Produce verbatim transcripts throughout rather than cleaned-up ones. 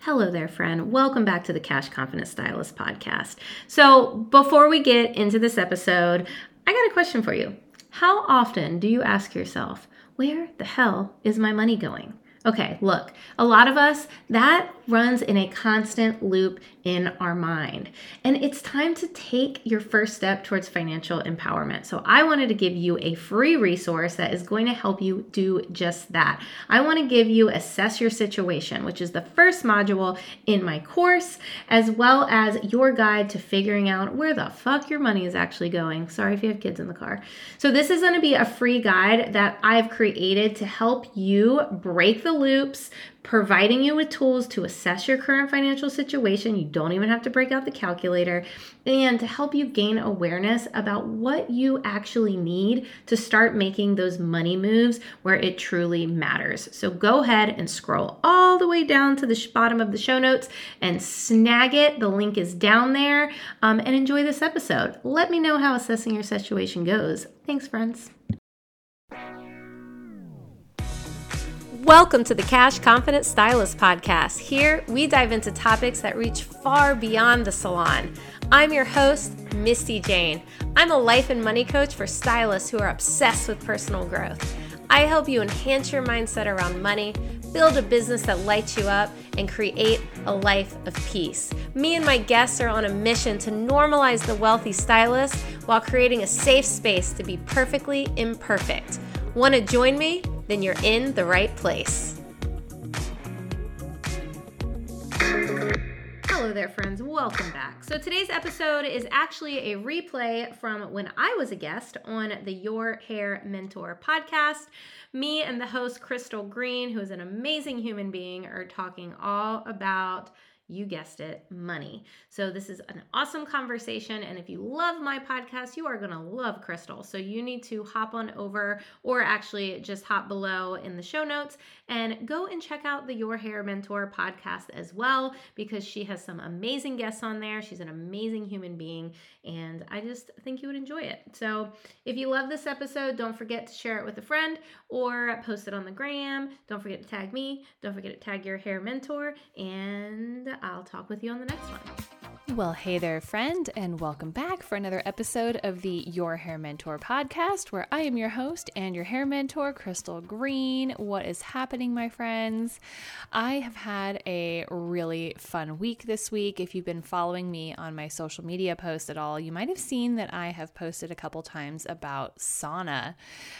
Hello there, friend. Welcome back to the Cash Confident Stylist podcast. So, before we get into this episode, I got a question for you. How often do you ask yourself, where the hell is my money going? Okay, look, a lot of us, that runs in a constant loop in our mind. And it's time to take your first step towards financial empowerment. So I wanted to give you a free resource that is going to help you do just that. I want to give you Assess Your Situation, which is the first module in my course, as well as your guide to figuring out where the fuck your money is actually going. Sorry if you have kids in the car. So this is going to be a free guide that I've created to help you break the loops, providing you with tools to assess your current financial situation. You don't even have to break out the calculator, and to help you gain awareness about what you actually need to start making those money moves where it truly matters. So go ahead and scroll all the way down to the bottom of the show notes and snag it. The link is down there, um, and enjoy this episode. Let me know how assessing your situation goes. Thanks, friends. Welcome to the Cash Confident Stylist podcast. Here, we dive into topics that reach far beyond the salon. I'm your host, Misty Jane. I'm a life and money coach for stylists who are obsessed with personal growth. I help you enhance your mindset around money, build a business that lights you up, and create a life of peace. Me and my guests are on a mission to normalize the wealthy stylist while creating a safe space to be perfectly imperfect. Want to join me? Then you're in the right place. Hello there, friends. Welcome back. So today's episode is actually a replay from when I was a guest on the Your Hair Mentor podcast. Me and the host, Crystal Green, who is an amazing human being, are talking all about, you guessed it, money. So this is an awesome conversation. And if you love my podcast, you are going to love Crystal. So you need to hop on over, or actually just hop below in the show notes and go and check out the Your Hair Mentor podcast as well, because she has some amazing guests on there. She's an amazing human being, and I just think you would enjoy it. So if you love this episode, don't forget to share it with a friend or post it on the gram. Don't forget to tag me. Don't forget to tag Your Hair Mentor, and I'll talk with you on the next one. Well, hey there, friend, and welcome back for another episode of the Your Hair Mentor podcast, where I am your host and your hair mentor, Crystal Green. What is happening, my friends? I have had a really fun week this week. If you've been following me on my social media posts at all, you might have seen that I have posted a couple times about sauna.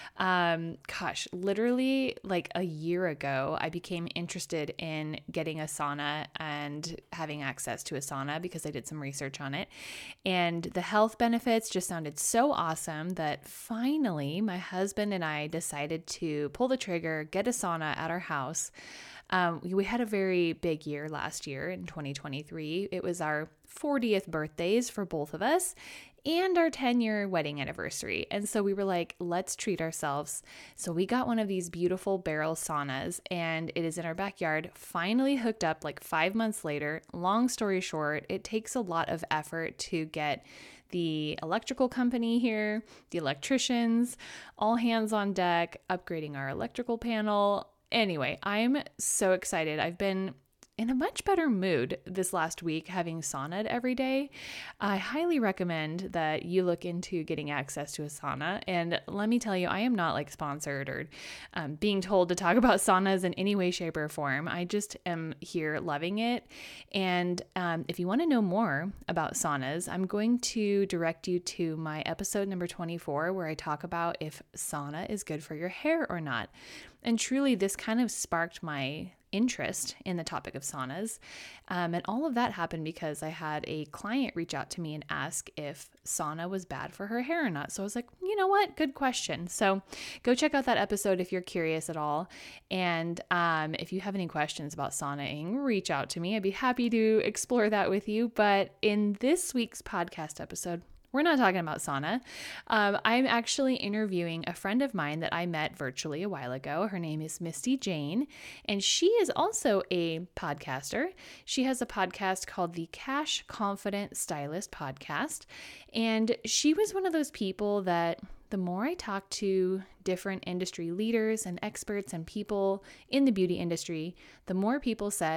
Um, gosh, literally like a year ago, I became interested in getting a sauna and having access to a sauna because I did some research on it. And the health benefits just sounded so awesome that finally my husband and I decided to pull the trigger, get a sauna at our house. Um, we, we had a very big year last year in twenty twenty-three. It was our fortieth birthdays for both of us and our ten-year wedding anniversary. And so we were like, let's treat ourselves. So we got one of these beautiful barrel saunas, and it is in our backyard, finally hooked up like five months later. Long story short, it takes a lot of effort to get the electrical company here, the electricians, all hands on deck, upgrading our electrical panel. Anyway, I'm so excited. I've been in a much better mood this last week, having saunaed every day. I highly recommend that you look into getting access to a sauna. And let me tell you, I am not like sponsored or um, being told to talk about saunas in any way, shape, or form. I just am here loving it. And um, if you want to know more about saunas, I'm going to direct you to my episode number twenty-four, where I talk about if sauna is good for your hair or not. And truly, this kind of sparked my interest in the topic of saunas. Um, and all of that happened because I had a client reach out to me and ask if sauna was bad for her hair or not. So I was like, you know what? Good question. So go check out that episode if you're curious at all. And um, if you have any questions about saunaing, reach out to me. I'd be happy to explore that with you. But in this week's podcast episode, we're not talking about sauna. Um, I'm actually interviewing a friend of mine that I met virtually a while ago. Her name is Misty Jane, and she is also a podcaster. She has a podcast called the Cash Confident Stylist Podcast, and she was one of those people that the more I talked to different industry leaders and experts and people in the beauty industry, the more people said,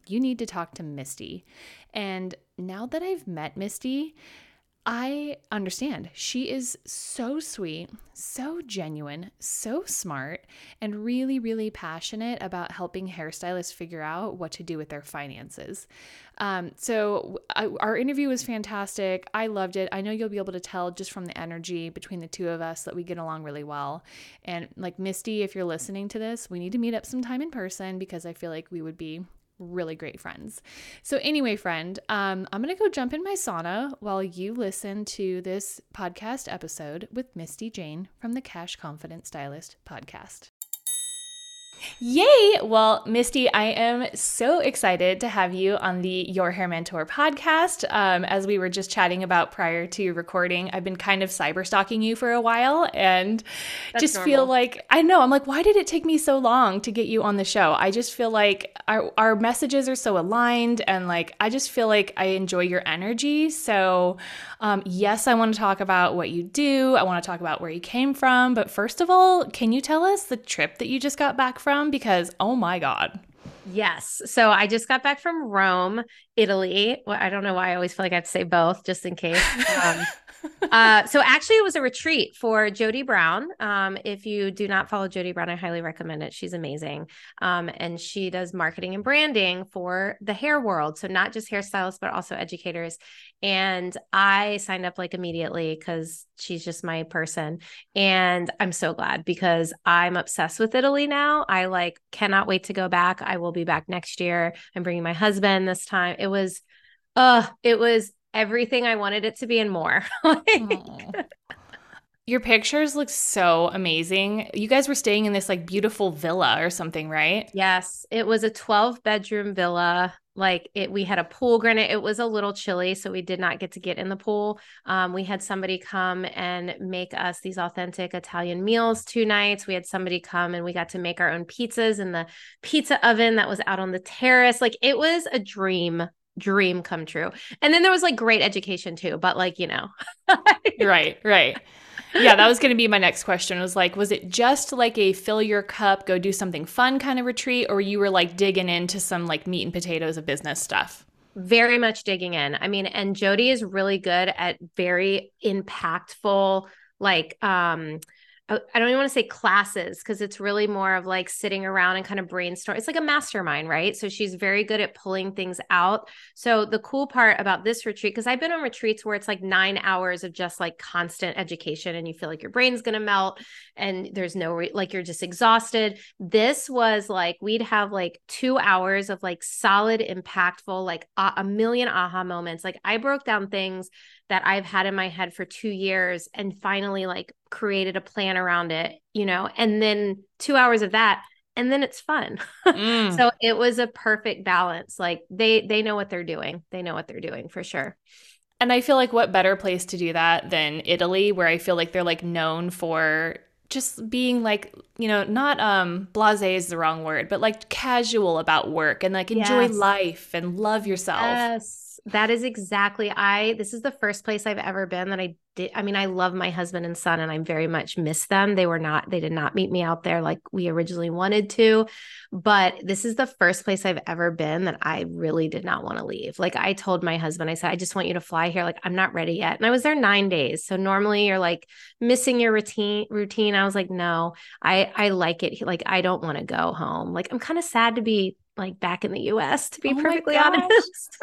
you need to talk to Misty. And now that I've met Misty, I understand. She is so sweet, so genuine, so smart, and really, really passionate about helping hairstylists figure out what to do with their finances. Um, so I, our interview was fantastic. I loved it. I know you'll be able to tell just from the energy between the two of us that we get along really well. And like Misty, if you're listening to this, we need to meet up sometime in person because I feel like we would be really great friends. So anyway, friend, um, I'm going to go jump in my sauna while you listen to this podcast episode with Misty Jane from the Cash Confident Stylist podcast. Yay! Well, Misty, I am so excited to have you on the Your Hair Mentor podcast. Um, as we were just chatting about prior to recording, I've been kind of cyber stalking you for a while and That's just normal. feel like, I know, I'm like, why did it take me so long to get you on the show? I just feel like our, our messages are so aligned and like, I just feel like I enjoy your energy. So um, yes, I want to talk about what you do. I want to talk about where you came from. But first of all, can you tell us the trip that you just got back from? Because, oh my God. Yes. So I just got back from Rome, Italy. Well, I don't know why I always feel like I have to say both just in case. Um, uh, so actually it was a retreat for Jody Brown. Um, if you do not follow Jody Brown, I highly recommend it. She's amazing. Um, and she does marketing and branding for the hair world. So not just hairstylists, but also educators. And I signed up like immediately because she's just my person. And I'm so glad because I'm obsessed with Italy now. I like cannot wait to go back. I will be back next year. I'm bringing my husband this time. It was, uh, it was everything I wanted it to be and more. Like, your pictures look so amazing. You guys were staying in this like beautiful villa or something, right? Yes, it was a twelve bedroom villa. Like it, we had a pool. Granted, it was a little chilly, so we did not get to get in the pool. Um, we had somebody come and make us these authentic Italian meals two nights. We had somebody come and we got to make our own pizzas in the pizza oven that was out on the terrace. Like it was a dream dream come true. And then there was like great education too, but like, you know. Right, right. Yeah, that was going to be my next question. Was like, was it just like a fill your cup, go do something fun kind of retreat, or you were like digging into some like meat and potatoes of business stuff? Very much digging in. I mean, and Jody is really good at very impactful, like, um, I don't even want to say classes because it's really more of like sitting around and kind of brainstorm. It's like a mastermind, right? So she's very good at pulling things out. So the cool part about this retreat, because I've been on retreats where it's like nine hours of just like constant education and you feel like your brain's going to melt and there's no, re- like you're just exhausted. This was like, we'd have like two hours of like solid, impactful, like a, a million aha moments. Like I broke down things that I've had in my head for two years and finally like created a plan around it, you know, and then two hours of that, and then it's fun. Mm. So it was a perfect balance. Like they, they know what they're doing. They know what they're doing for sure. And I feel like what better place to do that than Italy, where I feel like they're like known for just being like, you know, not um blasé is the wrong word, but like casual about work and like enjoy yes. life and love yourself. Yes. That is exactly, I, this is the first place I've ever been that I did. I mean, I love my husband and son and I very much miss them. They were not, they did not meet me out there like we originally wanted to, but this is the first place I've ever been that I really did not want to leave. Like I told my husband, I said, I just want you to fly here. Like, I'm not ready yet. And I was there nine days. So normally you're like missing your routine routine. I was like, no, I, I like it. Like, I don't want to go home. Like, I'm kind of sad to be like back in the U S, to be oh perfectly honest.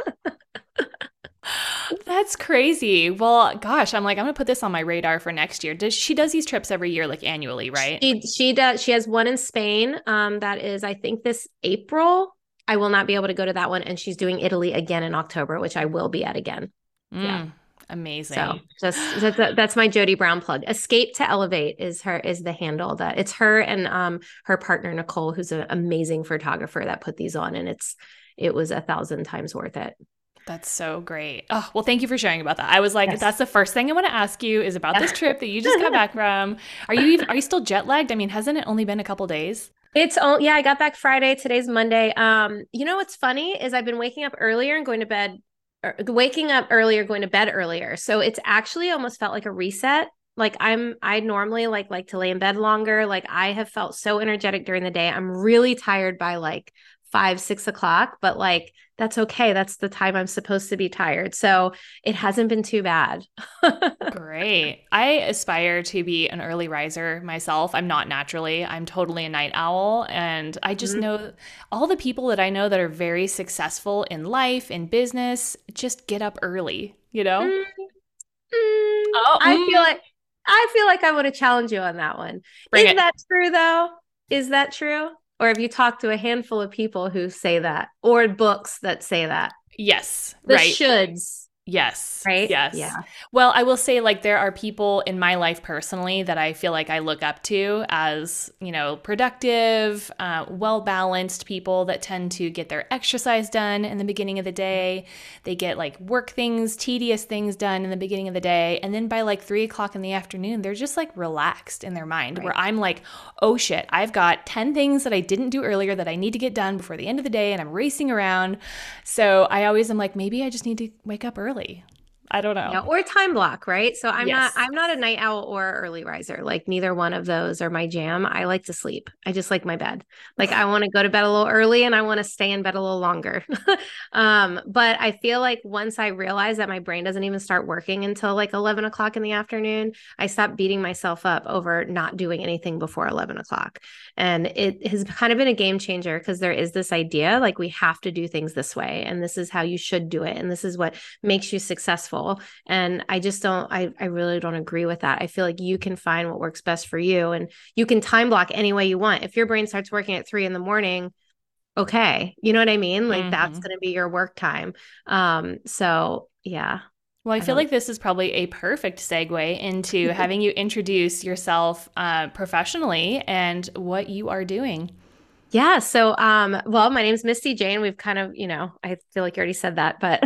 That's crazy. Well, gosh, I'm like, I'm gonna put this on my radar for next year. Does she does these trips every year, like annually, right? She she does. She has one in Spain. Um, that is, I think this April. I will not be able to go to that one, and she's doing Italy again in October, which I will be at again. Mm, yeah, amazing. So just that's, that's my Jody Brown plug. Escape to Elevate is her is the handle that it's her and um her partner Nicole, who's an amazing photographer that put these on, and it's it was a thousand times worth it. That's so great. Oh, well, thank you for sharing about that. I was like, yes. That's the first thing I want to ask you is about this trip that you just got back from. Are you even, are you still jet lagged? I mean, hasn't it only been a couple days? It's all, yeah, I got back Friday. Today's Monday. Um, you know, what's funny is I've been waking up earlier and going to bed, or waking up earlier, going to bed earlier. So it's actually almost felt like a reset. Like I'm, I normally like, like to lay in bed longer. Like I have felt so energetic during the day. I'm really tired by like five, six o'clock, but like, that's okay. That's the time I'm supposed to be tired. So it hasn't been too bad. Great. I aspire to be an early riser myself. I'm not naturally. I'm totally a night owl. And I just Mhm. know all the people that I know that are very successful in life, in business, just get up early, you know? Mm, mm, Oh, I feel mm, like I feel like I would have challenged you on that one. bring Is it. that true though? Is that true? Or have you talked to a handful of people who say that, or books that say that? Yes, The right. shoulds, Yes. right? Yes. Yeah. Well, I will say, like, there are people in my life personally that I feel like I look up to as, you know, productive, uh, well balanced people that tend to get their exercise done in the beginning of the day. They get like work things, tedious things done in the beginning of the day. And then by like three o'clock in the afternoon, they're just like relaxed in their mind, Right. where I'm like, oh shit, I've got ten things that I didn't do earlier that I need to get done before the end of the day. And I'm racing around. So I always am like, maybe I just need to wake up early. I don't Yeah, know. or time block, right? So I'm not Yes. I'm not a night owl or early riser. Like neither one of those are my jam. I like to sleep. I just like my bed. Like I want to go to bed a little early and I want to stay in bed a little longer. um, but I feel like once I realize that my brain doesn't even start working until like eleven o'clock in the afternoon, I stop beating myself up over not doing anything before eleven o'clock. And it has kind of been a game changer because there is this idea like we have to do things this way and this is how you should do it and this is what makes you successful. And I just don't, I, I really don't agree with that. I feel like you can find what works best for you and you can time block any way you want. If your brain starts working at three in the morning, okay. You know what I mean? Like that's Hmm. going to be your work time. Um, so yeah, Well, I I feel don't. like this is probably a perfect segue into having you introduce yourself uh, professionally and what you are doing. Yeah. So, um, well, my name's Misty Jane. We've kind of, you know, I feel like you already said that, but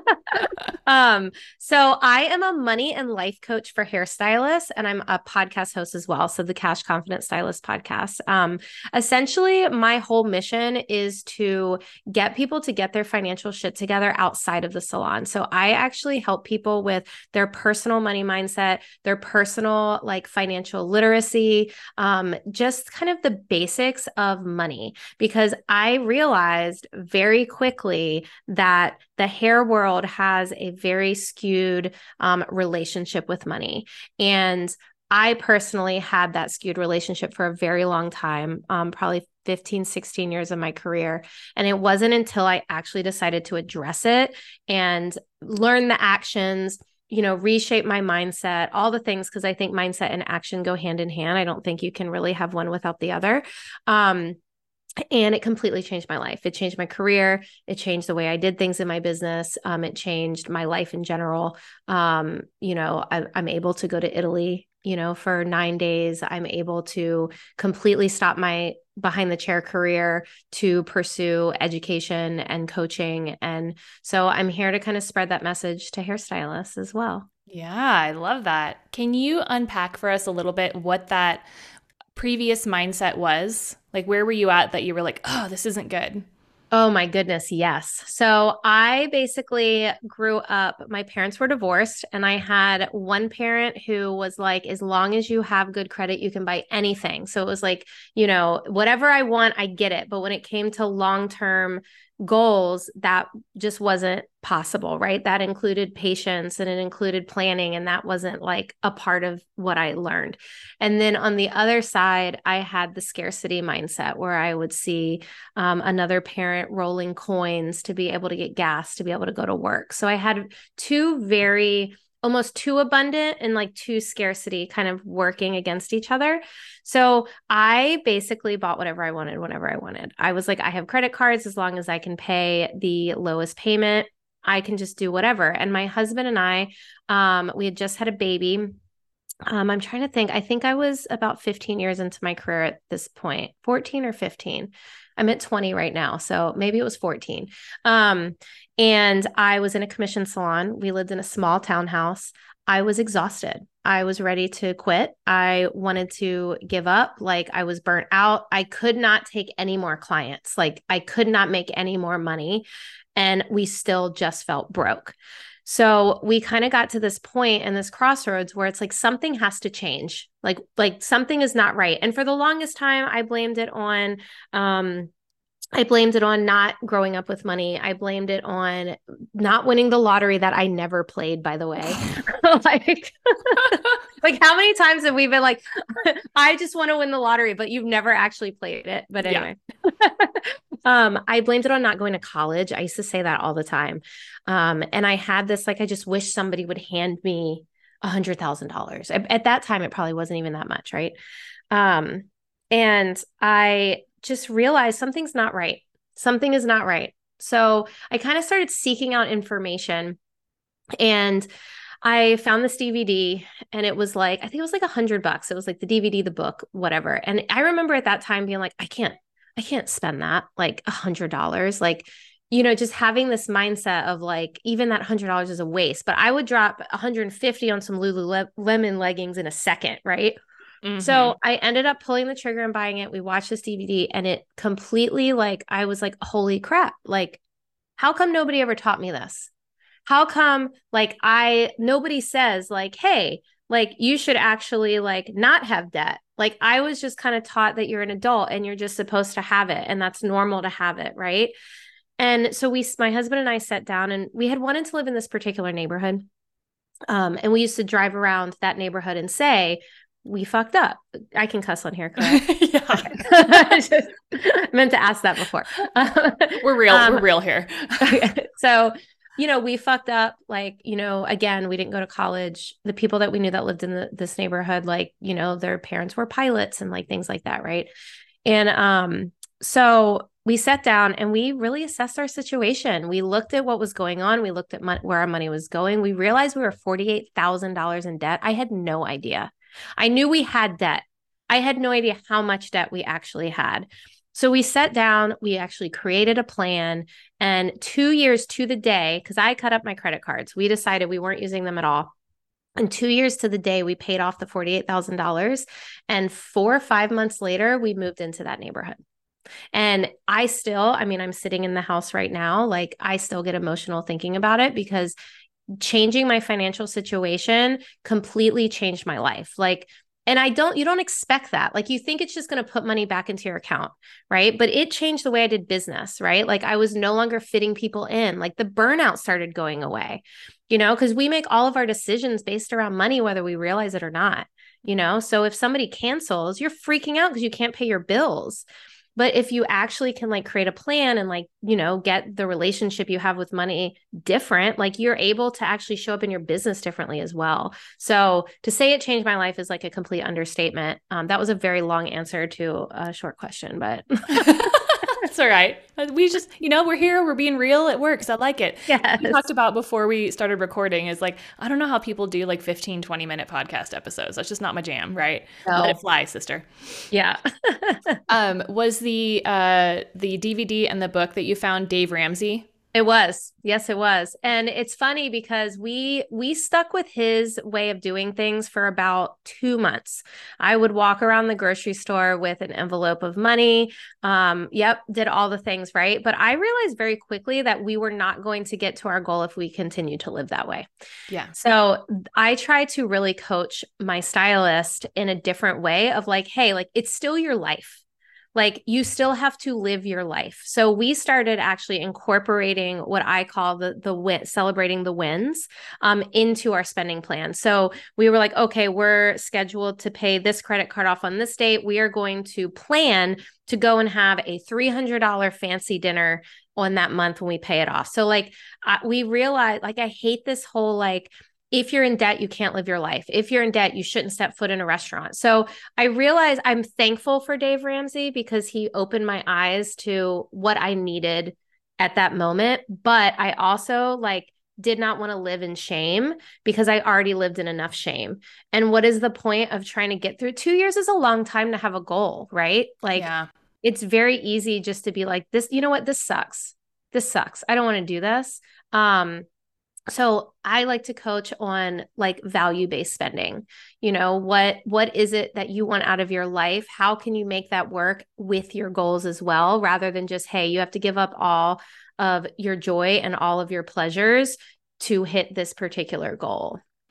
um, so I am a money and life coach for hairstylists, and I'm a podcast host as well. So the Cash Confident Stylist podcast. Um, essentially, my whole mission is to get people to get their financial shit together outside of the salon. So I actually help people with their personal money mindset, their personal like financial literacy, um, just kind of the basics of money. Because I realized very quickly that the hair world has a very skewed um, relationship with money. And I personally had that skewed relationship for a very long time, um, probably fifteen, sixteen years of my career. And it wasn't until I actually decided to address it and learn the actions, you know, reshape my mindset, all the things, because I think mindset and action go hand in hand. I don't think you can really have one without the other. Um, and it completely changed my life. It changed my career. It changed the way I did things in my business. Um, it changed my life in general. Um, you know, I, I'm able to go to Italy, you know, for nine days. I'm able to completely stop my behind the chair career to pursue education and coaching. And so I'm here to kind of spread that message to hairstylists as well. Yeah, I love that. Can you unpack for us a little bit what that previous mindset was? Like, where were you at that you were like, oh, this isn't good? Oh my goodness, yes. So I basically grew up, my parents were divorced, and I had one parent who was like, as long as you have good credit, you can buy anything. So it was like, you know, whatever I want, I get it. But when it came to long-term goals, that just wasn't possible, right? That included patience and it included planning, and that wasn't like a part of what I learned. And then on the other side, I had the scarcity mindset where I would see um, another parent rolling coins to be able to get gas to be able to go to work. So I had two very almost too abundant and like too scarcity kind of working against each other. So I basically bought whatever I wanted whenever I wanted. I was like, I have credit cards as long as I can pay the lowest payment. I can just do whatever. And my husband and I, um, we had just had a baby. Um, I'm trying to think. I think I was about fifteen years into my career at this point, fourteen or fifteen. I'm at twenty right now. So maybe it was fourteen. Um, and I was in a commission salon. We lived in a small townhouse. I was exhausted. I was ready to quit. I wanted to give up. Like I was burnt out. I could not take any more clients. Like I could not make any more money. And we still just felt broke. So we kind of got to this point and this crossroads where it's like something has to change. Like like something is not right. And for the longest time I blamed it on um I blamed it on not growing up with money. I blamed it on not winning the lottery that I never played, by the way. like, like how many times have we been like, I just want to win the lottery, but you've never actually played it. But anyway, yeah. um, I blamed it on not going to college. I used to say that all the time. Um, and I had this, like, I just wish somebody would hand me a hundred thousand dollars. At that time, it probably wasn't even that much. Right. Um, and I just realized something's not right. Something is not right. So I kind of started seeking out information, and I found this D V D, and it was like, I think it was like a hundred bucks. It was like the D V D, the book, whatever. And I remember at that time being like, I can't, I can't spend that, like a hundred dollars. Like, you know, just having this mindset of like, even that hundred dollars is a waste, but I would drop one hundred fifty on some Lululemon leggings in a second. Right. Mm-hmm. So I ended up pulling the trigger and buying it. We watched this D V D, and it completely, like, I was like, holy crap. Like, how come nobody ever taught me this? How come, like, I, nobody says like, hey, like, you should actually like not have debt. Like, I was just kind of taught that you're an adult and you're just supposed to have it, and that's normal to have it. Right. And so we, my husband and I sat down, and we had wanted to live in this particular neighborhood. Um, and we used to drive around that neighborhood and say, we fucked up. I can cuss on here, correct? Yeah. I just meant to ask that before. We're real. Um, we're real here. So, you know, we fucked up. Like, you know, again, we didn't go to college. The people that we knew that lived in the, this neighborhood, like, you know, their parents were pilots and like things like that. Right. And um, so we sat down and we really assessed our situation. We looked at what was going on. We looked at mo- where our money was going. We realized we were forty-eight thousand dollars in debt. I had no idea. I knew we had debt. I had no idea how much debt we actually had. So we sat down, we actually created a plan, and two years to the day, because I cut up my credit cards, we decided we weren't using them at all. And two years to the day, we paid off the forty-eight thousand dollars. And four or five months later, we moved into that neighborhood. And I still, I mean, I'm sitting in the house right now. Like, I still get emotional thinking about it, because changing my financial situation completely changed my life. Like, and I don't, you don't expect that. Like, you think it's just going to put money back into your account, right? But it changed the way I did business, right? Like, I was no longer fitting people in. Like, the burnout started going away, you know, because we make all of our decisions based around money, whether we realize it or not, you know? So if somebody cancels, you're freaking out because you can't pay your bills. But if you actually can like create a plan and like, you know, get the relationship you have with money different, like, you're able to actually show up in your business differently as well. So to say it changed my life is like a complete understatement. Um, that was a very long answer to a short question, but It's all right. We just, you know, we're here, we're being real. It works. I like it. Yes. We talked about before we started recording is like, I don't know how people do like fifteen, twenty minute podcast episodes. That's just not my jam, right? No. Let it fly, sister. Yeah. um, was the, uh, the D V D and the book that you found Dave Ramsey? It was. Yes, it was. And it's funny because we we stuck with his way of doing things for about two months. I would walk around the grocery store with an envelope of money. Um, yep, did all the things, right? But I realized very quickly that we were not going to get to our goal if we continued to live that way. Yeah. So I try to really coach my stylist in a different way of like, hey, like, it's still your life. Like, you still have to live your life. So we started actually incorporating what I call the the win, celebrating the wins um, into our spending plan. So we were like, okay, we're scheduled to pay this credit card off on this date. We are going to plan to go and have a three hundred dollars fancy dinner on that month when we pay it off. So like I, we realized, like, I hate this whole like, if you're in debt, you can't live your life. If you're in debt, you shouldn't step foot in a restaurant. So I realize I'm thankful for Dave Ramsey because he opened my eyes to what I needed at that moment. But I also like did not want to live in shame because I already lived in enough shame. And what is the point of trying to get through? Two years is a long time to have a goal, right? Like, yeah. It's very easy just to be like this, you know what? This sucks. This sucks. I don't want to do this. Um, So I like to coach on like value-based spending. You know, what, what is it that you want out of your life? How can you make that work with your goals as well, rather than just, hey, you have to give up all of your joy and all of your pleasures to hit this particular goal.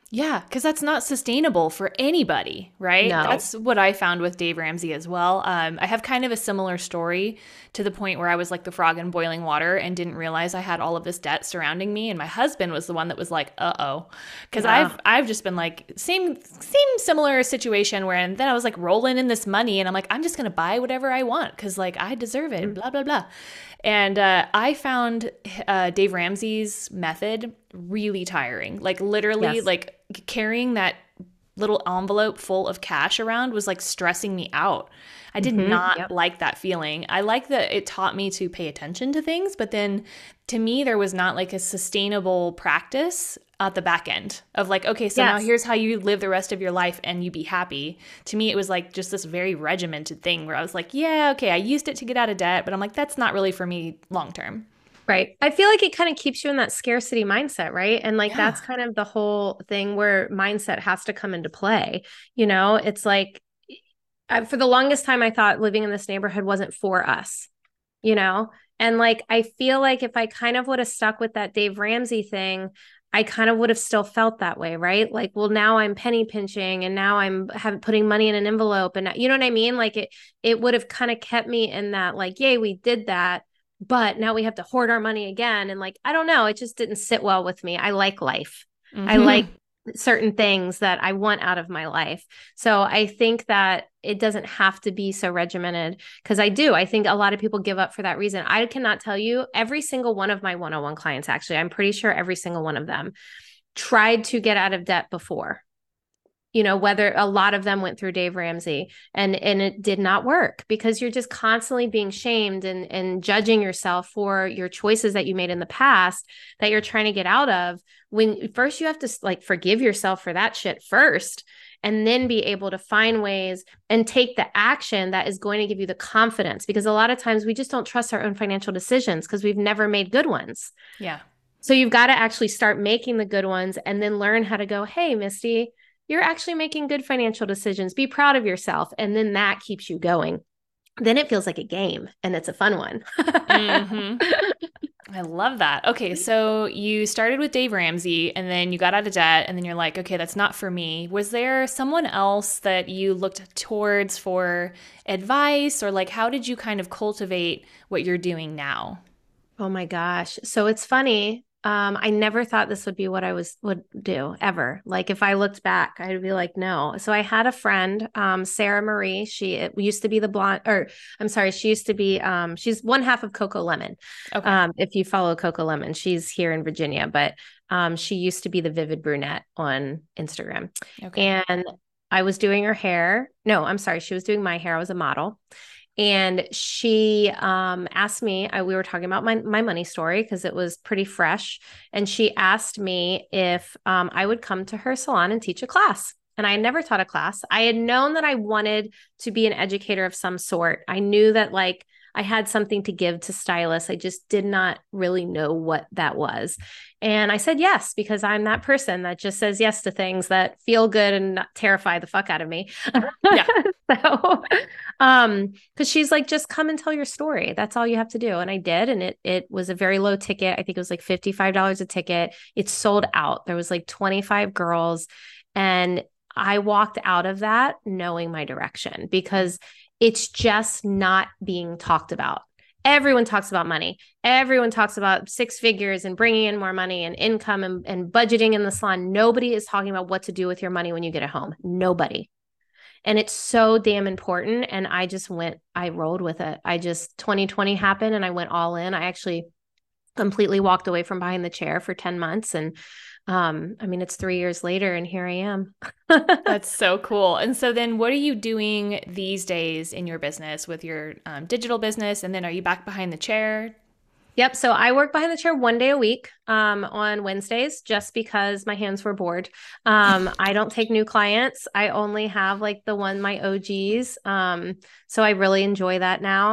Yeah, because that's not sustainable for anybody, right? No. That's what I found with Dave Ramsey as well. Um, I have kind of a similar story to the point where I was like the frog in boiling water and didn't realize I had all of this debt surrounding me. And my husband was the one that was like, "Uh oh," because Yeah. I've I've just been like same same similar situation where and then I was like rolling in this money and I'm like I'm just gonna buy whatever I want because like I deserve it. Blah blah blah. And uh, I found uh, Dave Ramsey's method really tiring. Like literally, Yes. like carrying that little envelope full of cash around was like stressing me out. I did Mhm. not Yep. like that feeling. I like that it taught me to pay attention to things, but then to me, there was not like a sustainable practice at the back end of like, okay, so now Yes. here's how you live the rest of your life and you be happy. To me, it was like just this very regimented thing where I was like, yeah, okay, I used it to get out of debt, but I'm like, that's not really for me long term. Right. I feel like it kind of keeps you in that scarcity mindset, right? And like Yeah. that's kind of the whole thing where mindset has to come into play. You know, it's like I, for the longest time, I thought living in this neighborhood wasn't for us, you know? And like, I feel like if I kind of would have stuck with that Dave Ramsey thing, I kind of would have still felt that way, right? Like, well, now I'm penny pinching and now I'm having putting money in an envelope and you know what I mean? Like it, it would have kind of kept me in that, like, yay, we did that. But now we have to hoard our money again. And like, I don't know, it just didn't sit well with me. I like life. I like Mm-hmm. certain things that I want out of my life. So I think that it doesn't have to be so regimented because I do. I think a lot of people give up for that reason. I cannot tell you every single one of my one-on-one clients, actually, I'm pretty sure every single one of them tried to get out of debt before. You know, whether a lot of them went through Dave Ramsey and and it did not work because you're just constantly being shamed and and judging yourself for your choices that you made in the past that you're trying to get out of. When first you have to like forgive yourself for that shit first and then be able to find ways and take the action that is going to give you the confidence because a lot of times we just don't trust our own financial decisions because we've never made good ones. Yeah. So you've got to actually start making the good ones and then learn how to go, hey, Misty, you're actually making good financial decisions. Be proud of yourself. And then that keeps you going. Then it feels like a game and it's a fun one. Mm-hmm. I love that. Okay, so you started with Dave Ramsey and then you got out of debt and then you're like, okay, that's not for me. Was there someone else that you looked towards for advice or like how did you kind of cultivate what you're doing now? Oh my gosh. So it's funny. Um, I never thought this would be what I was would do ever. Like if I looked back, I'd be like, no. So I had a friend, um, Sarah Marie. She it used to be the blonde, or I'm sorry, she used to be um, she's one half of Coco Lemon. Okay. Um, if you follow Coco Lemon, she's here in Virginia, but um, she used to be the Vivid Brunette on Instagram. Okay. And I was doing her hair. No, I'm sorry, she was doing my hair. I was a model. And she um, asked me, I, we were talking about my, my money story because it was pretty fresh. And she asked me if um, I would come to her salon and teach a class. And I had never taught a class. I had known that I wanted to be an educator of some sort. I knew that like I had something to give to stylists. I just did not really know what that was. And I said yes, because I'm that person that just says yes to things that feel good and not terrify the fuck out of me. Yeah. So, um, because she's like, just come and tell your story. That's all you have to do. And I did. And it it was a very low ticket. I think it was like fifty-five dollars a ticket. It sold out. There was like twenty-five girls. And I walked out of that knowing my direction because it's just not being talked about. Everyone talks about money. Everyone talks about six figures and bringing in more money and income and, and budgeting in the salon. Nobody is talking about what to do with your money when you get it home. Nobody. And it's so damn important. And I just went, I rolled with it. I just, twenty twenty happened and I went all in. I actually completely walked away from behind the chair for ten months. And um, I mean, it's three years later and here I am. That's so cool. And so then what are you doing these days in your business with your um, digital business? And then are you back behind the chair? Yep. So I work behind the chair one day a week um, on Wednesdays just because my hands were bored. Um, I don't take new clients. I only have like the one, my O Gs. Um, so I really enjoy that now.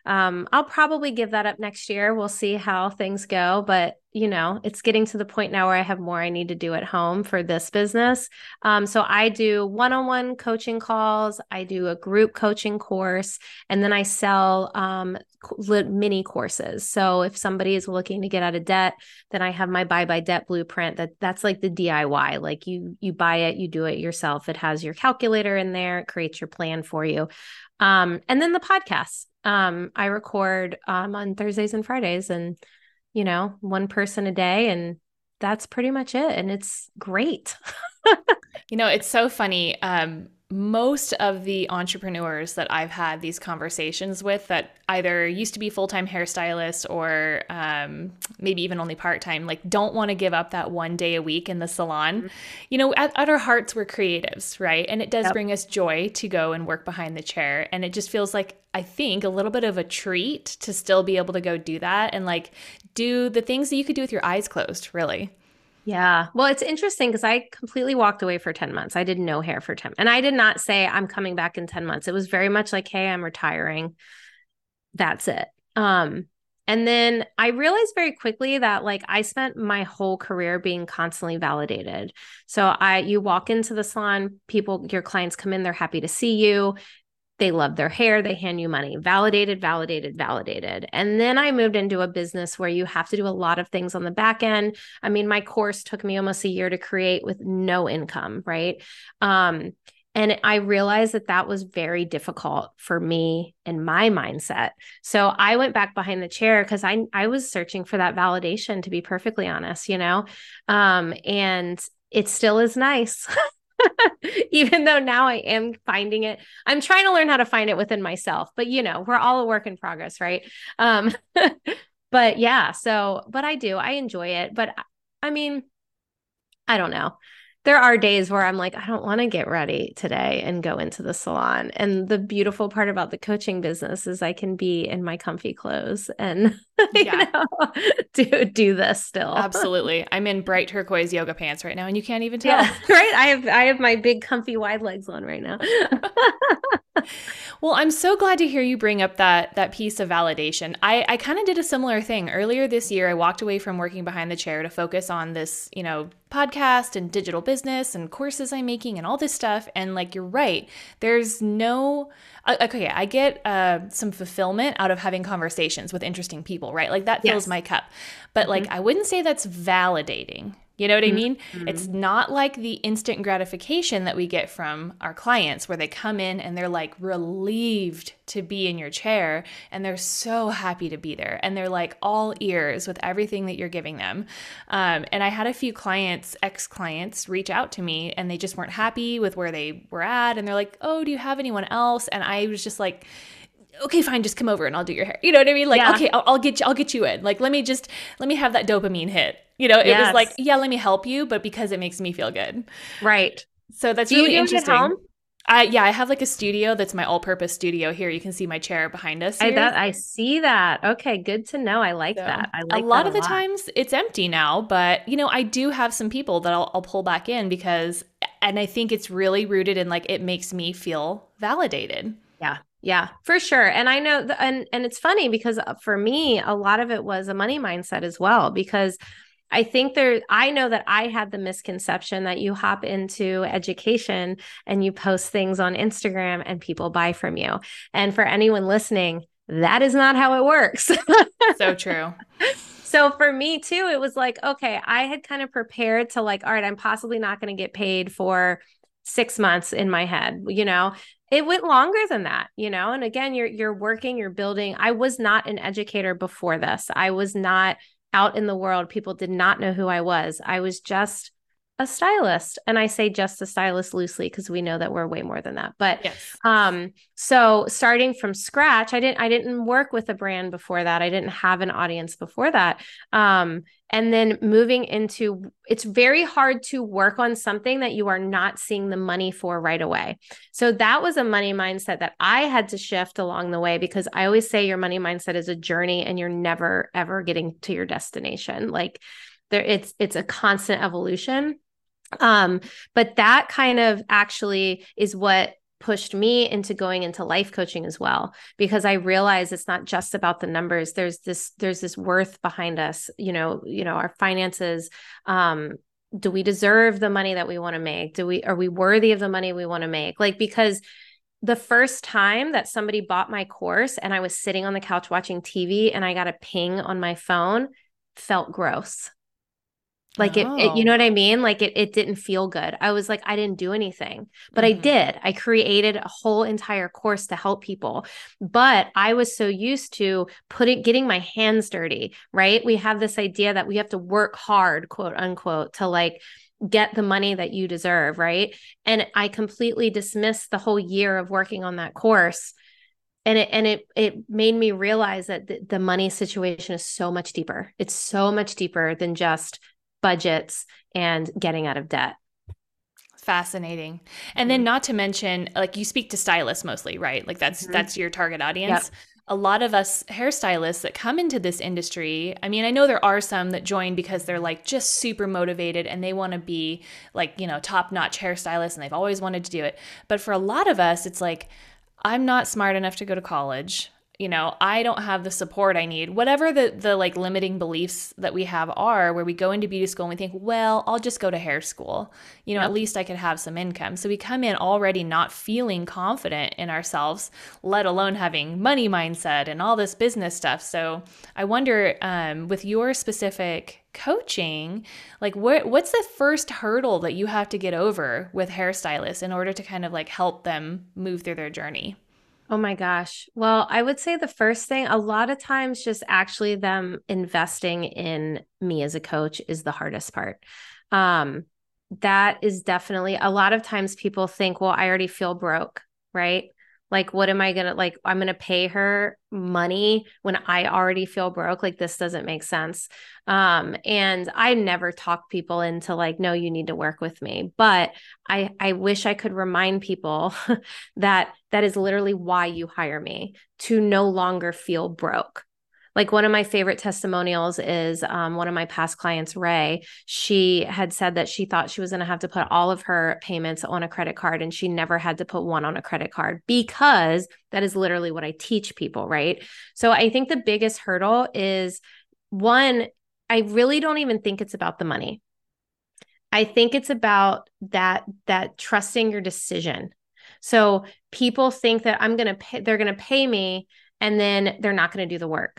Um, I'll probably give that up next year. We'll see how things go, but you know, it's getting to the point now where I have more I need to do at home for this business. Um, so I do one-on-one coaching calls. I do a group coaching course, and then I sell um, mini courses. So if somebody is looking to get out of debt, then I have my Bye Bye Debt Blueprint. That that's like the D I Y. Like you you buy it, you do it yourself. It has your calculator in there. It creates your plan for you. Um, and then the podcasts. Um, I record um, on Thursdays and Fridays, and you know, one person a day, and that's pretty much it. And it's great. You know, it's so funny. Um, most of the entrepreneurs that I've had these conversations with that either used to be full-time hairstylists or um, maybe even only part-time, like don't want to give up that one day a week in the salon. Mm-hmm. You know, at, at our hearts, we're creatives, right? And it does yep. bring us joy to go and work behind the chair. And it just feels like, I think, a little bit of a treat to still be able to go do that and like do the things that you could do with your eyes closed, really. Yeah. Well, it's interesting because I completely walked away for ten months. I did no hair for ten. And I did not say I'm coming back in ten months. It was very much like, hey, I'm retiring. That's it. Um, and then I realized very quickly that like I spent my whole career being constantly validated. So I, you walk into the salon, people, your clients come in, they're happy to see you. They love their hair. They hand you money. Validated, validated, validated. And then I moved into a business where you have to do a lot of things on the back end. I mean, my course took me almost a year to create with no income, right? Um, and I realized that that was very difficult for me and my mindset. So I went back behind the chair because I, I was searching for that validation, to be perfectly honest, you know? Um, and it still is nice. Even though now I am finding it, I'm trying to learn how to find it within myself, but you know, we're all a work in progress, right? Um, but yeah, so, but I do, I enjoy it, but I mean, I don't know. There are days where I'm like, I don't want to get ready today and go into the salon. And the beautiful part about the coaching business is I can be in my comfy clothes and yeah. you know, do do this still. Absolutely. I'm in bright turquoise yoga pants right now, and you can't even tell. Yeah, right. I have I have my big comfy wide legs on right now. Well, I'm so glad to hear you bring up that that piece of validation. I, I kind of did a similar thing. Earlier this year, I walked away from working behind the chair to focus on this, you know, podcast and digital business and courses I'm making and all this stuff. And like, you're right. There's no, okay, I get uh, some fulfillment out of having conversations with interesting people, right? Like that fills yes. my cup. But like, mm-hmm. I wouldn't say that's validating. You know what I mean? Mm-hmm. It's not like the instant gratification that we get from our clients where they come in and they're like relieved to be in your chair and they're so happy to be there and they're like all ears with everything that you're giving them. Um, and I had a few clients, ex-clients, reach out to me and they just weren't happy with where they were at. And they're like, oh, do you have anyone else? And I was just like, okay, fine, just come over and I'll do your hair. You know what I mean? Like, yeah. okay, I'll, I'll get you, I'll get you in. Like, let me just, let me have that dopamine hit. You know, it yes. was like, yeah, let me help you, but because it makes me feel good. Right. So that's do really you do interesting. It at home? I, yeah, I have like a studio that's my all-purpose studio here. You can see my chair behind us here. I, that, I see that. Okay, good to know. I like so, that. I like a lot that of a the lot. times it's empty now, but you know, I do have some people that I'll, I'll pull back in because, and I think it's really rooted in like, it makes me feel validated. Yeah. Yeah, for sure. And I know, the, and, and it's funny because for me, a lot of it was a money mindset as well, because I think there, I know that I had the misconception that you hop into education and you post things on Instagram and people buy from you. And for anyone listening, that is not how it works. So true. So for me too, it was like, okay, I had kind of prepared to like, all right, I'm possibly not going to get paid for six months in my head, you know. It went longer than that, you know. And again, you're you're working, you're building. I was not an educator before this. I was not out in the world. People did not know who I was. I was just a stylist. And I say just a stylist loosely because we know that we're way more than that. But yes. um, so starting from scratch, I didn't I didn't work with a brand before that. I didn't have an audience before that. Um, and then moving into, it's very hard to work on something that you are not seeing the money for right away. So that was a money mindset that I had to shift along the way, because I always say your money mindset is a journey and you're never, ever getting to your destination. Like there, it's, it's a constant evolution. Um, but that kind of actually is what pushed me into going into life coaching as well, because I realized it's not just about the numbers. There's this, there's this worth behind us, you know, you know, our finances. Um, do we deserve the money that we want to make? Do we, are we worthy of the money we want to make? Like, because the first time that somebody bought my course and I was sitting on the couch watching T V and I got a ping on my phone, felt gross. Like it, it, you know Oh. what I mean? Like it, it didn't feel good. I was like, I didn't do anything, but I Mhm. did. I created a whole entire course to help people. But I was so used to putting, getting my hands dirty, right? We have this idea that we have to work hard, quote unquote, to like get the money that you deserve, right? And I completely dismissed the whole year of working on that course. And it and it it made me realize that the, the money situation is so much deeper. It's so much deeper than just budgets and getting out of debt. Fascinating. And then not to mention, like you speak to stylists mostly, right? Like that's Mm-hmm. that's your target Yep. audience. A lot of us hairstylists that come into this industry, I mean, I know there are some that join because they're like just super motivated and they want to be like, you know, top-notch hairstylists and they've always wanted to do it. But for a lot of us, it's like, I'm not smart enough to go to college. You know, I don't have the support I need. Whatever the the like limiting beliefs that we have are, where we go into beauty school and we think, well, I'll just go to hair school. You know, at Yep. least I could have some income. So we come in already not feeling confident in ourselves, let alone having money mindset and all this business stuff. So I wonder, um, with your specific coaching, like what what's the first hurdle that you have to get over with hairstylists in order to kind of like help them move through their journey? Oh my gosh. Well, I would say the first thing, a lot of times, just actually them investing in me as a coach is the hardest part. Um, that is definitely a lot of times people think, well, I already feel broke, right? Like, what am I gonna like? I'm gonna pay her money when I already feel broke. Like, this doesn't make sense. Um, and I never talk people into like, no, you need to work with me. But I I wish I could remind people that that is literally why you hire me, to no longer feel broke. Like one of my favorite testimonials is um, one of my past clients, Ray. She had said that she thought she was going to have to put all of her payments on a credit card, and she never had to put one on a credit card, because that is literally what I teach people, right? So I think the biggest hurdle is, one, I really don't even think it's about the money. I think it's about that that trusting your decision. So people think that I'm going to pay, they're going to pay me and then they're not going to do the work.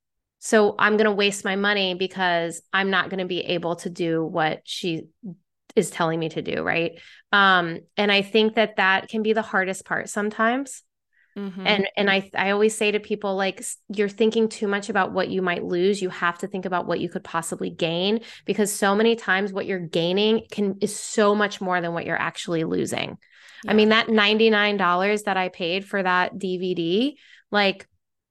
So I'm going to waste my money because I'm not going to be able to do what she is telling me to do, right? Um, and I think that that can be the hardest part sometimes. Mm-hmm. And and I I always say to people, like, you're thinking too much about what you might lose. You have to think about what you could possibly gain, because so many times what you're gaining can is so much more than what you're actually losing. I Yeah. mean, that ninety-nine dollars that I paid for that D V D, like,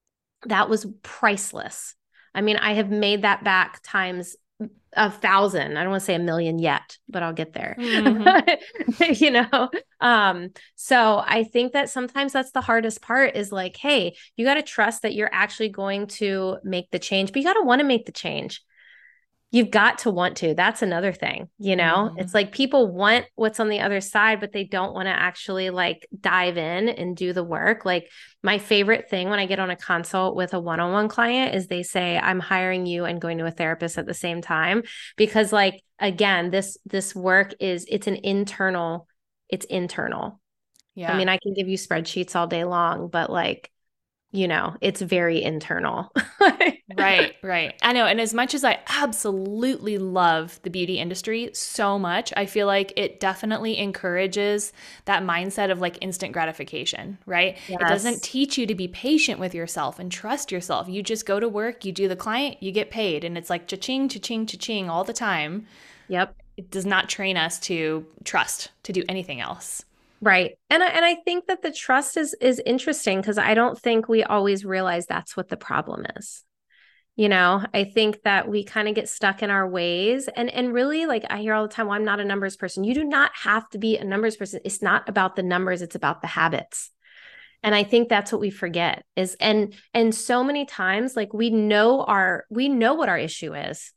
that was priceless. I mean, I have made that back times a thousand. I don't want to say a million yet, but I'll get there. Mm-hmm. you know? Um, so I think that sometimes that's the hardest part, is like, hey, you got to trust that you're actually going to make the change, but you got to want to make the change. You've got to want to. That's another thing, you know? Mm-hmm. It's like people want what's on the other side, but they don't want to actually like dive in and do the work. Like, my favorite thing when I get on a consult with a one-on-one client is they say, I'm hiring you and going to a therapist at the same time. Because, like, again, this this work is, it's an internal, it's internal. I Yeah. mean, I can give you spreadsheets all day long, but like, you know, it's very internal. Right, right. I know. And as much as I absolutely love the beauty industry so much, I feel like it definitely encourages that mindset of like instant gratification, right? It doesn't Yes. teach you to be patient with yourself and trust yourself. You just go to work, you do the client, you get paid. And it's like cha-ching, cha-ching, cha-ching all the time. Yep. It does not train us to trust, to do anything else. Right. And I, and I think that the trust is is interesting, because I don't think we always realize that's what the problem is. You know, I think that we kind of get stuck in our ways, and and really, like, I hear all the time, well, I'm not a numbers person. You do not have to be a numbers person. It's not about the numbers, it's about the habits. And I think that's what we forget is, and and so many times, like, we know our we know what our issue is.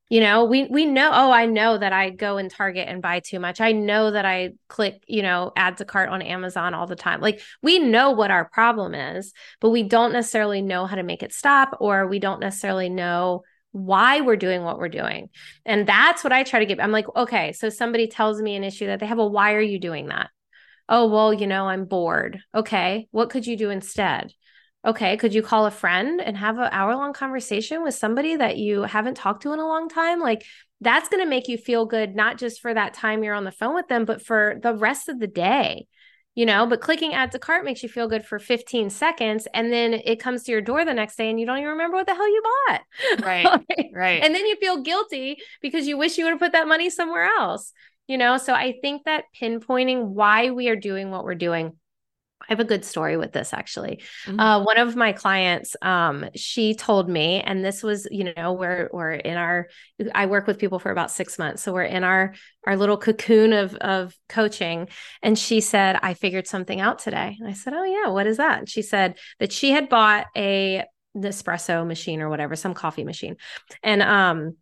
You know, we we know, oh, I know that I go in Target and buy too much. I know that I click, you know, add to cart on Amazon all the time. Like we know what our problem is, but we don't necessarily know how to make it stop, or we don't necessarily know why we're doing what we're doing. And that's what I try to get. I'm like, okay, so somebody tells me an issue that they have, a why are you doing that? Oh, well, you know, I'm bored. Okay, what could you do instead? Okay, could you call a friend and have an hour long conversation with somebody that you haven't talked to in a long time? Like, that's going to make you feel good, not just for that time you're on the phone with them, but for the rest of the day, you know? But clicking add to cart makes you feel good for fifteen seconds. And then it comes to your door the next day and you don't even remember what the hell you bought. Right. Right. And then you feel guilty because you wish you would have put that money somewhere else, you know? So I think that pinpointing why we are doing what we're doing. I have a good story with this actually. Mm-hmm. Uh, one of my clients, um, she told me, and this was, you know, we're we're in our, I work with people for about six months, so we're in our our little cocoon of of coaching, and she said, "I figured something out today." And I said, "Oh yeah, what is that?" And she said that she had bought a Nespresso machine or whatever, some coffee machine, and um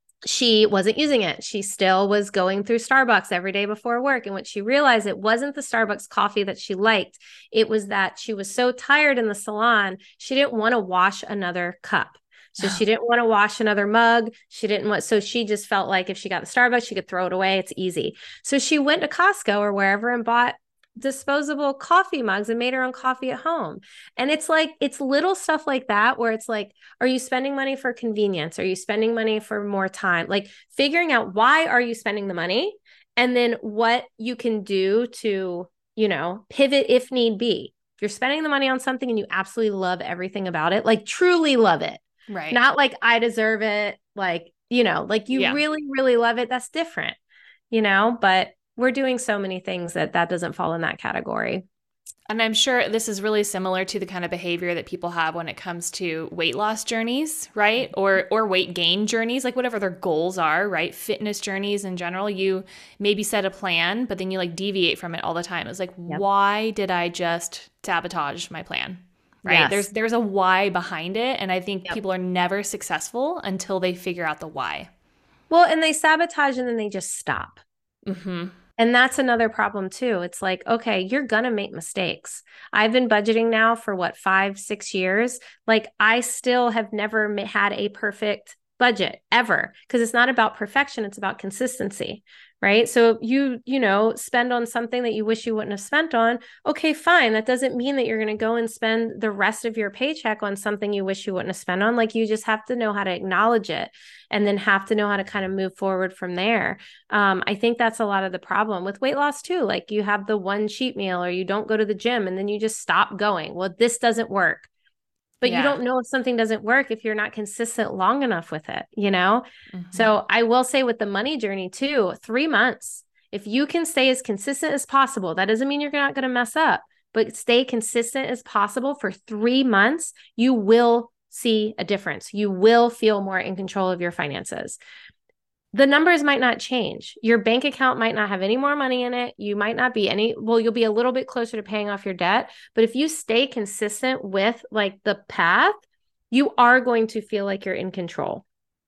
she wasn't using it. She still was going through Starbucks every day before work. And when she realized it wasn't the Starbucks coffee that she liked, it was that she was so tired in the salon, she didn't want to wash another cup. So she didn't want to wash another mug. She didn't want, so she just felt like if she got the Starbucks, she could throw it away. It's easy. So she went to Costco or wherever and bought disposable coffee mugs and made her own coffee at home. And it's like, it's little stuff like that where it's like, are you spending money for convenience? Are you spending money for more time? Like figuring out why are you spending the money and then what you can do to, you know, pivot if need be. If you're spending the money on something and you absolutely love everything about it, like truly love it, Right. not like I deserve it. Like, you know, like you Yeah. really, really love it. That's different, you know, but we're doing so many things that that doesn't fall in that category. And I'm sure this is really similar to the kind of behavior that people have when it comes to weight loss journeys, right? Or or weight gain journeys, like whatever their goals are, right? Fitness journeys in general, you maybe set a plan, but then you like deviate from it all the time. It's like, yep. Why did I just sabotage my plan? Right? Yes. There's there's a why behind it. And I think yep. people are never successful until they figure out the why. Well, and they sabotage and then they just stop. Mm-hmm. And that's another problem too. It's like, okay, you're going to make mistakes. I've been budgeting now for what, five, six years. Like I still have never had a perfect budget ever because it's not about perfection. It's about consistency, right? So you, you know, spend on something that you wish you wouldn't have spent on. Okay, fine. That doesn't mean that you're going to go and spend the rest of your paycheck on something you wish you wouldn't have spent on. Like you just have to know how to acknowledge it and then have to know how to kind of move forward from there. Um, I think that's a lot of the problem with weight loss too. Like you have the one cheat meal or you don't go to the gym and then you just stop going. Well, this doesn't work. But yeah. you don't know if something doesn't work if you're not consistent long enough with it, you know? Mm-hmm. So I will say with the money journey too, three months, if you can stay as consistent as possible, that doesn't mean you're not going to mess up, but stay consistent as possible for three months, you will see a difference. You will feel more in control of your finances. The numbers might not change. Your bank account might not have any more money in it. You might not be any, well, you'll be a little bit closer to paying off your debt. But if you stay consistent with like the path, you are going to feel like you're in control.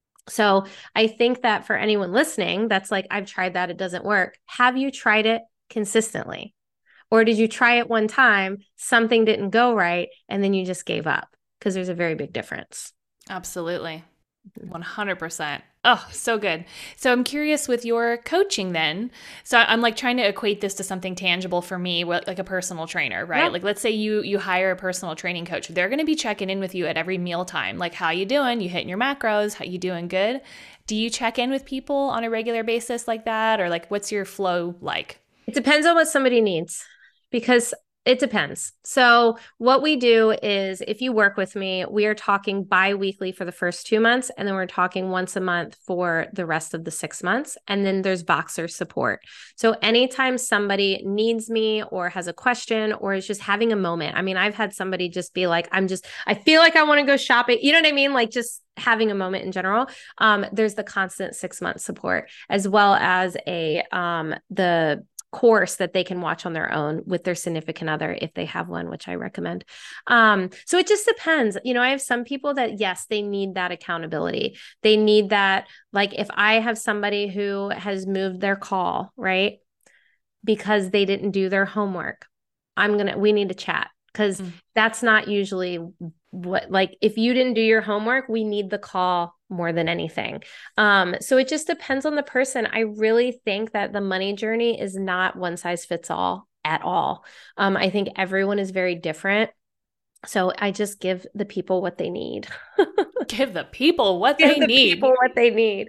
So I think that for anyone listening, that's like, I've tried that, it doesn't work. Have you tried it consistently? Or did you try it one time, something didn't go right, and then you just gave up? Because there's a very big difference. Absolutely. one hundred percent. Oh, so good. So I'm curious with your coaching then. So I'm like trying to equate this to something tangible for me, like a personal trainer, right? Yeah. Like let's say you you hire a personal training coach. They're going to be checking in with you at every mealtime. Like, how you doing? You hitting your macros? How you doing? Good? Do you check in with people on a regular basis like that? Or like, what's your flow like? It depends on what somebody needs, because it depends. So what we do is if you work with me, we are talking bi-weekly for the first two months, and then we're talking once a month for the rest of the six months. And then there's Voxer support. So anytime somebody needs me or has a question or is just having a moment. I mean, I've had somebody just be like, I'm just, I feel like I want to go shopping. You know what I mean? Like just having a moment in general. Um, there's the constant six month support as well as a, um, the course that they can watch on their own with their significant other if they have one, which I recommend. Um, so it just depends. You know, I have some people that, yes, they need that accountability. They need that. Like if I have somebody who has moved their call, right, because they didn't do their homework, I'm going to, we need to chat because mm. that's not usually what, like if you didn't do your homework, we need the call more than anything. Um, so it just depends on the person. I really think that the money journey is not one size fits all at all. Um, I think everyone is very different. So I just give the people what they need. Give the people what give they the need. People what they need.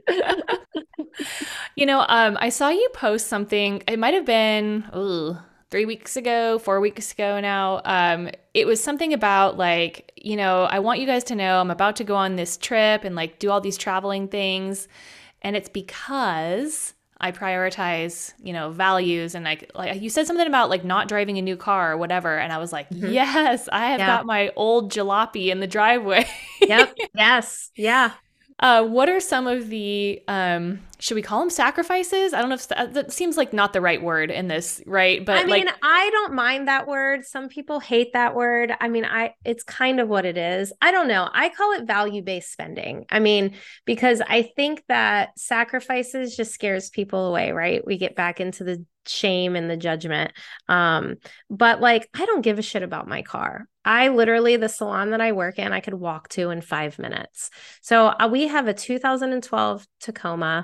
You know, um, I saw you post something. It might have been ooh, three weeks ago, four weeks ago now. Um, it was something about like, you know, I want you guys to know I'm about to go on this trip and like do all these traveling things. And it's because I prioritize, you know, values. And like, like you said something about like not driving a new car or whatever. And I was like, mm-hmm. yes, I have yeah. got my old jalopy in the driveway. Yep. Yes. Yeah. Uh, what are some of the, um, should we call them sacrifices? I don't know if that, that seems like not the right word in this, right? But I mean, like, I don't mind that word. Some people hate that word. I mean, I, it's kind of what it is. I don't know. I call it value-based spending. I mean, because I think that sacrifices just scares people away, right? We get back into the shame and the judgment. Um, but like, I don't give a shit about my car. I literally, the salon that I work in, I could walk to in five minutes. So uh, we have a two thousand twelve Tacoma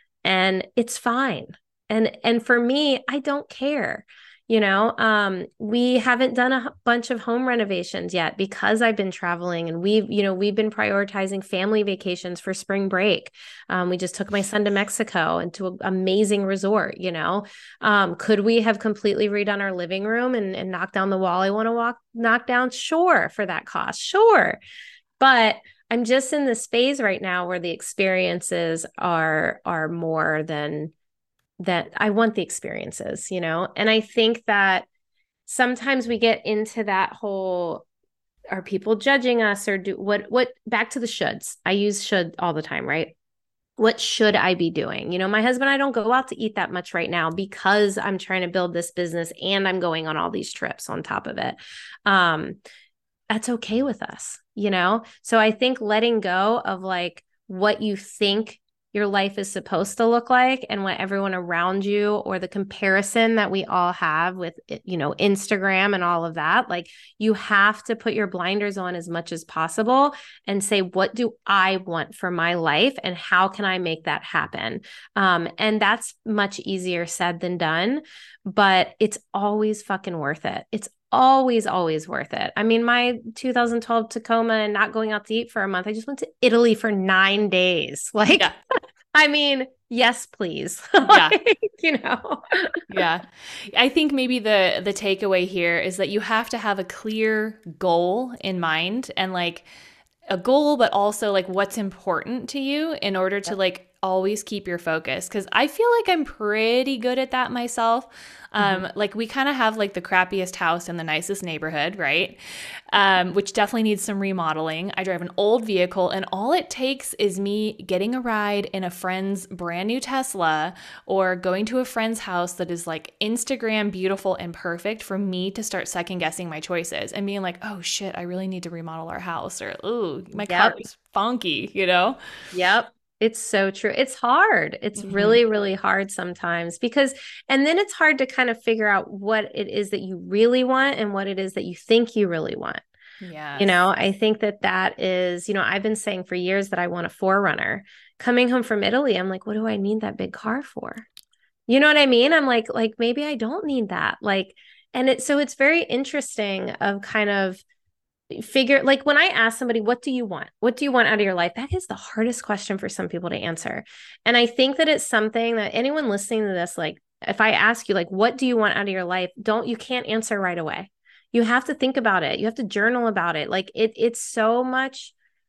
and it's fine. And, and for me, I don't care. You know, um, we haven't done a bunch of home renovations yet because I've been traveling and we've, you know, we've been prioritizing family vacations for spring break. Um, we just took my son to Mexico and to an amazing resort, you know. Um, could we have completely redone our living room and, and knocked down the wall I want to walk, knock down? Sure, for that cost. Sure. But I'm just in this phase right now where the experiences are, are more than that. I want the experiences, you know? And I think that sometimes we get into that whole, are people judging us or do what, what back to the shoulds. I use should all the time, right? What should I be doing? You know, my husband and I don't go out to eat that much right now because I'm trying to build this business and I'm going on all these trips on top of it. Um, that's okay with us, you know? So I think letting go of like what you think your life is supposed to look like and what everyone around you or the comparison that we all have with, you know, Instagram and all of that, like you have to put your blinders on as much as possible and say, what do I want for my life and how can I make that happen? Um, and that's much easier said than done, but it's always fucking worth it. It's always, always worth it. I mean, my two thousand twelve Tacoma and not going out to eat for a month. I just went to Italy for nine days. Like, yeah. I mean, yes, please. Yeah. Like, you know. Yeah. I think maybe the the takeaway here is that you have to have a clear goal in mind and like a goal, but also like what's important to you in order to like always keep your focus. Cause I feel like I'm pretty good at that myself. Um, mm-hmm. Like we kind of have like the crappiest house in the nicest neighborhood, right? Um, which definitely needs some remodeling. I drive an old vehicle and all it takes is me getting a ride in a friend's brand new Tesla or going to a friend's house that is like Instagram beautiful and perfect for me to start second guessing my choices and being like, oh shit, I really need to remodel our house or, ooh, my yep. car is funky, you know? Yep. It's so true. It's hard. It's mm-hmm. really, really hard sometimes because, and then it's hard to kind of figure out what it is that you really want and what it is that you think you really want. Yeah. You know, I think that that is, you know, I've been saying for years that I want a four runner. Coming home from Italy, I'm like, what do I need that big car for? You know what I mean? I'm like, like maybe I don't need that. Like, and it, so it's very interesting of kind of figure, like when I ask somebody, what do you want? What do you want out of your life? That is the hardest question for some people to answer. And I think that it's something that anyone listening to this, like if I ask you, like, what do you want out of your life? Don't, you can't answer right away. You have to think about it. You have to journal about it. Like it, it's so much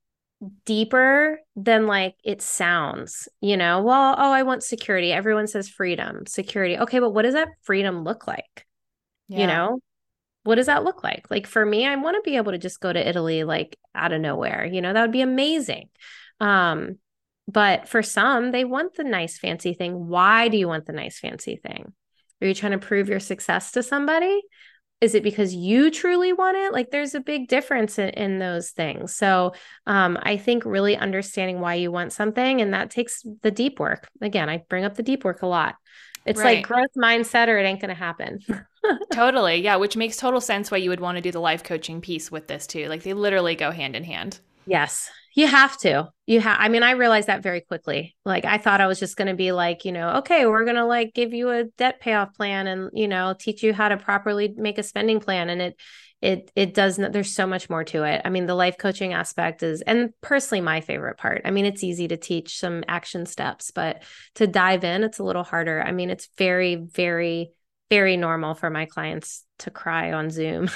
deeper than like it sounds, you know, well, oh, I want security. Everyone says freedom, security. Okay. But what does that freedom look like? Yeah. You know, what does that look like? Like for me, I want to be able to just go to Italy, like out of nowhere, you know, that would be amazing. Um, but for some, they want the nice fancy thing. Why do you want the nice fancy thing? Are you trying to prove your success to somebody? Is it because you truly want it? Like there's a big difference in, in those things. So um, I think really understanding why you want something, and that takes the deep work. Again, I bring up the deep work a lot. It's Right. like growth mindset or it ain't going to happen. Totally. Yeah. Which makes total sense why you would want to do the life coaching piece with this too. Like they literally go hand in hand. Yes, you have to. You have, I mean, I realized that very quickly. Like, I thought I was just going to be like, you know, okay, we're going to like give you a debt payoff plan and, you know, teach you how to properly make a spending plan. And it, it, it does not, there's so much more to it. I mean, the life coaching aspect is, and personally my favorite part. I mean, it's easy to teach some action steps, but to dive in, it's a little harder. I mean, it's very, very, very normal for my clients to cry on Zoom.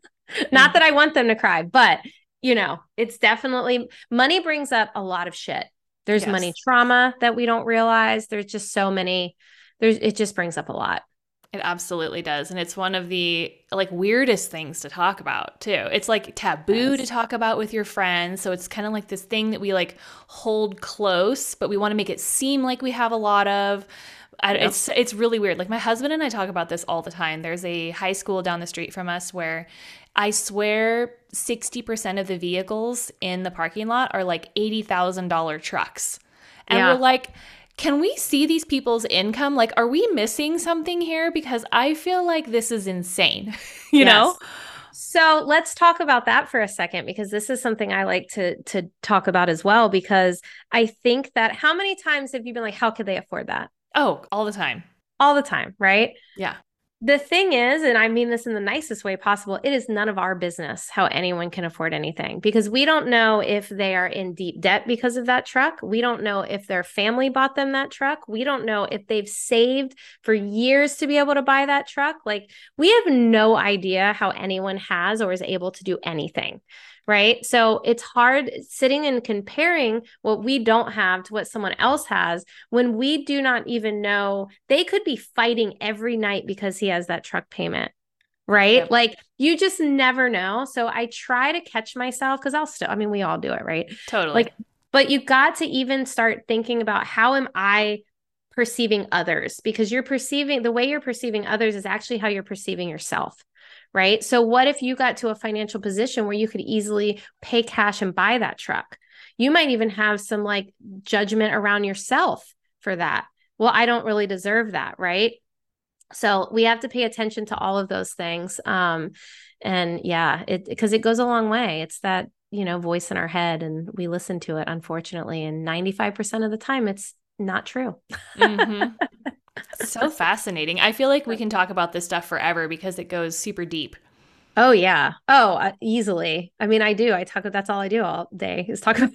Not that I want them to cry, but you know, it's definitely money brings up a lot of shit. There's Yes. money trauma that we don't realize. There's just so many, there's, it just brings up a lot. It absolutely does. And it's one of the like weirdest things to talk about too. It's like taboo Yes. to talk about with your friends. So it's kind of like this thing that we like hold close, but we want to make it seem like we have a lot of. I, Yep. It's it's really weird. Like my husband and I talk about this all the time. There's a high school down the street from us where I swear sixty percent of the vehicles in the parking lot are like eighty thousand dollars trucks. And Yeah. we're like, can we see these people's income? Like, are we missing something here? Because I feel like this is insane, you Yes. know? So let's talk about that for a second, because this is something I like to to talk about as well, because I think that how many times have you been like, how could they afford that? Oh, all the time. All the time, right? Yeah. The thing is, and I mean this in the nicest way possible, it is none of our business how anyone can afford anything, because we don't know if they are in deep debt because of that truck. We don't know if their family bought them that truck. We don't know if they've saved for years to be able to buy that truck. Like we have no idea how anyone has or is able to do anything. Right. So it's hard sitting and comparing what we don't have to what someone else has when we do not even know. They could be fighting every night because he has that truck payment. Right. Yep. Like you just never know. So I try to catch myself because I'll still, I mean, we all do it. Right. Totally. Like, but you got to even start thinking about how am I perceiving others, because you're perceiving the way you're perceiving others is actually how you're perceiving yourself. Right. So what if you got to a financial position where you could easily pay cash and buy that truck? You might even have some like judgment around yourself for that. Well, I don't really deserve that. Right. So we have to pay attention to all of those things. Um, and yeah, it because it goes a long way. It's that, you know, voice in our head and we listen to it, unfortunately. And ninety-five percent of the time, it's not true. Mm-hmm. So fascinating. I feel like we can talk about this stuff forever because it goes super deep. Oh, yeah. Oh, uh, easily. I mean, I do. I talk, that's all I do all day is talk about.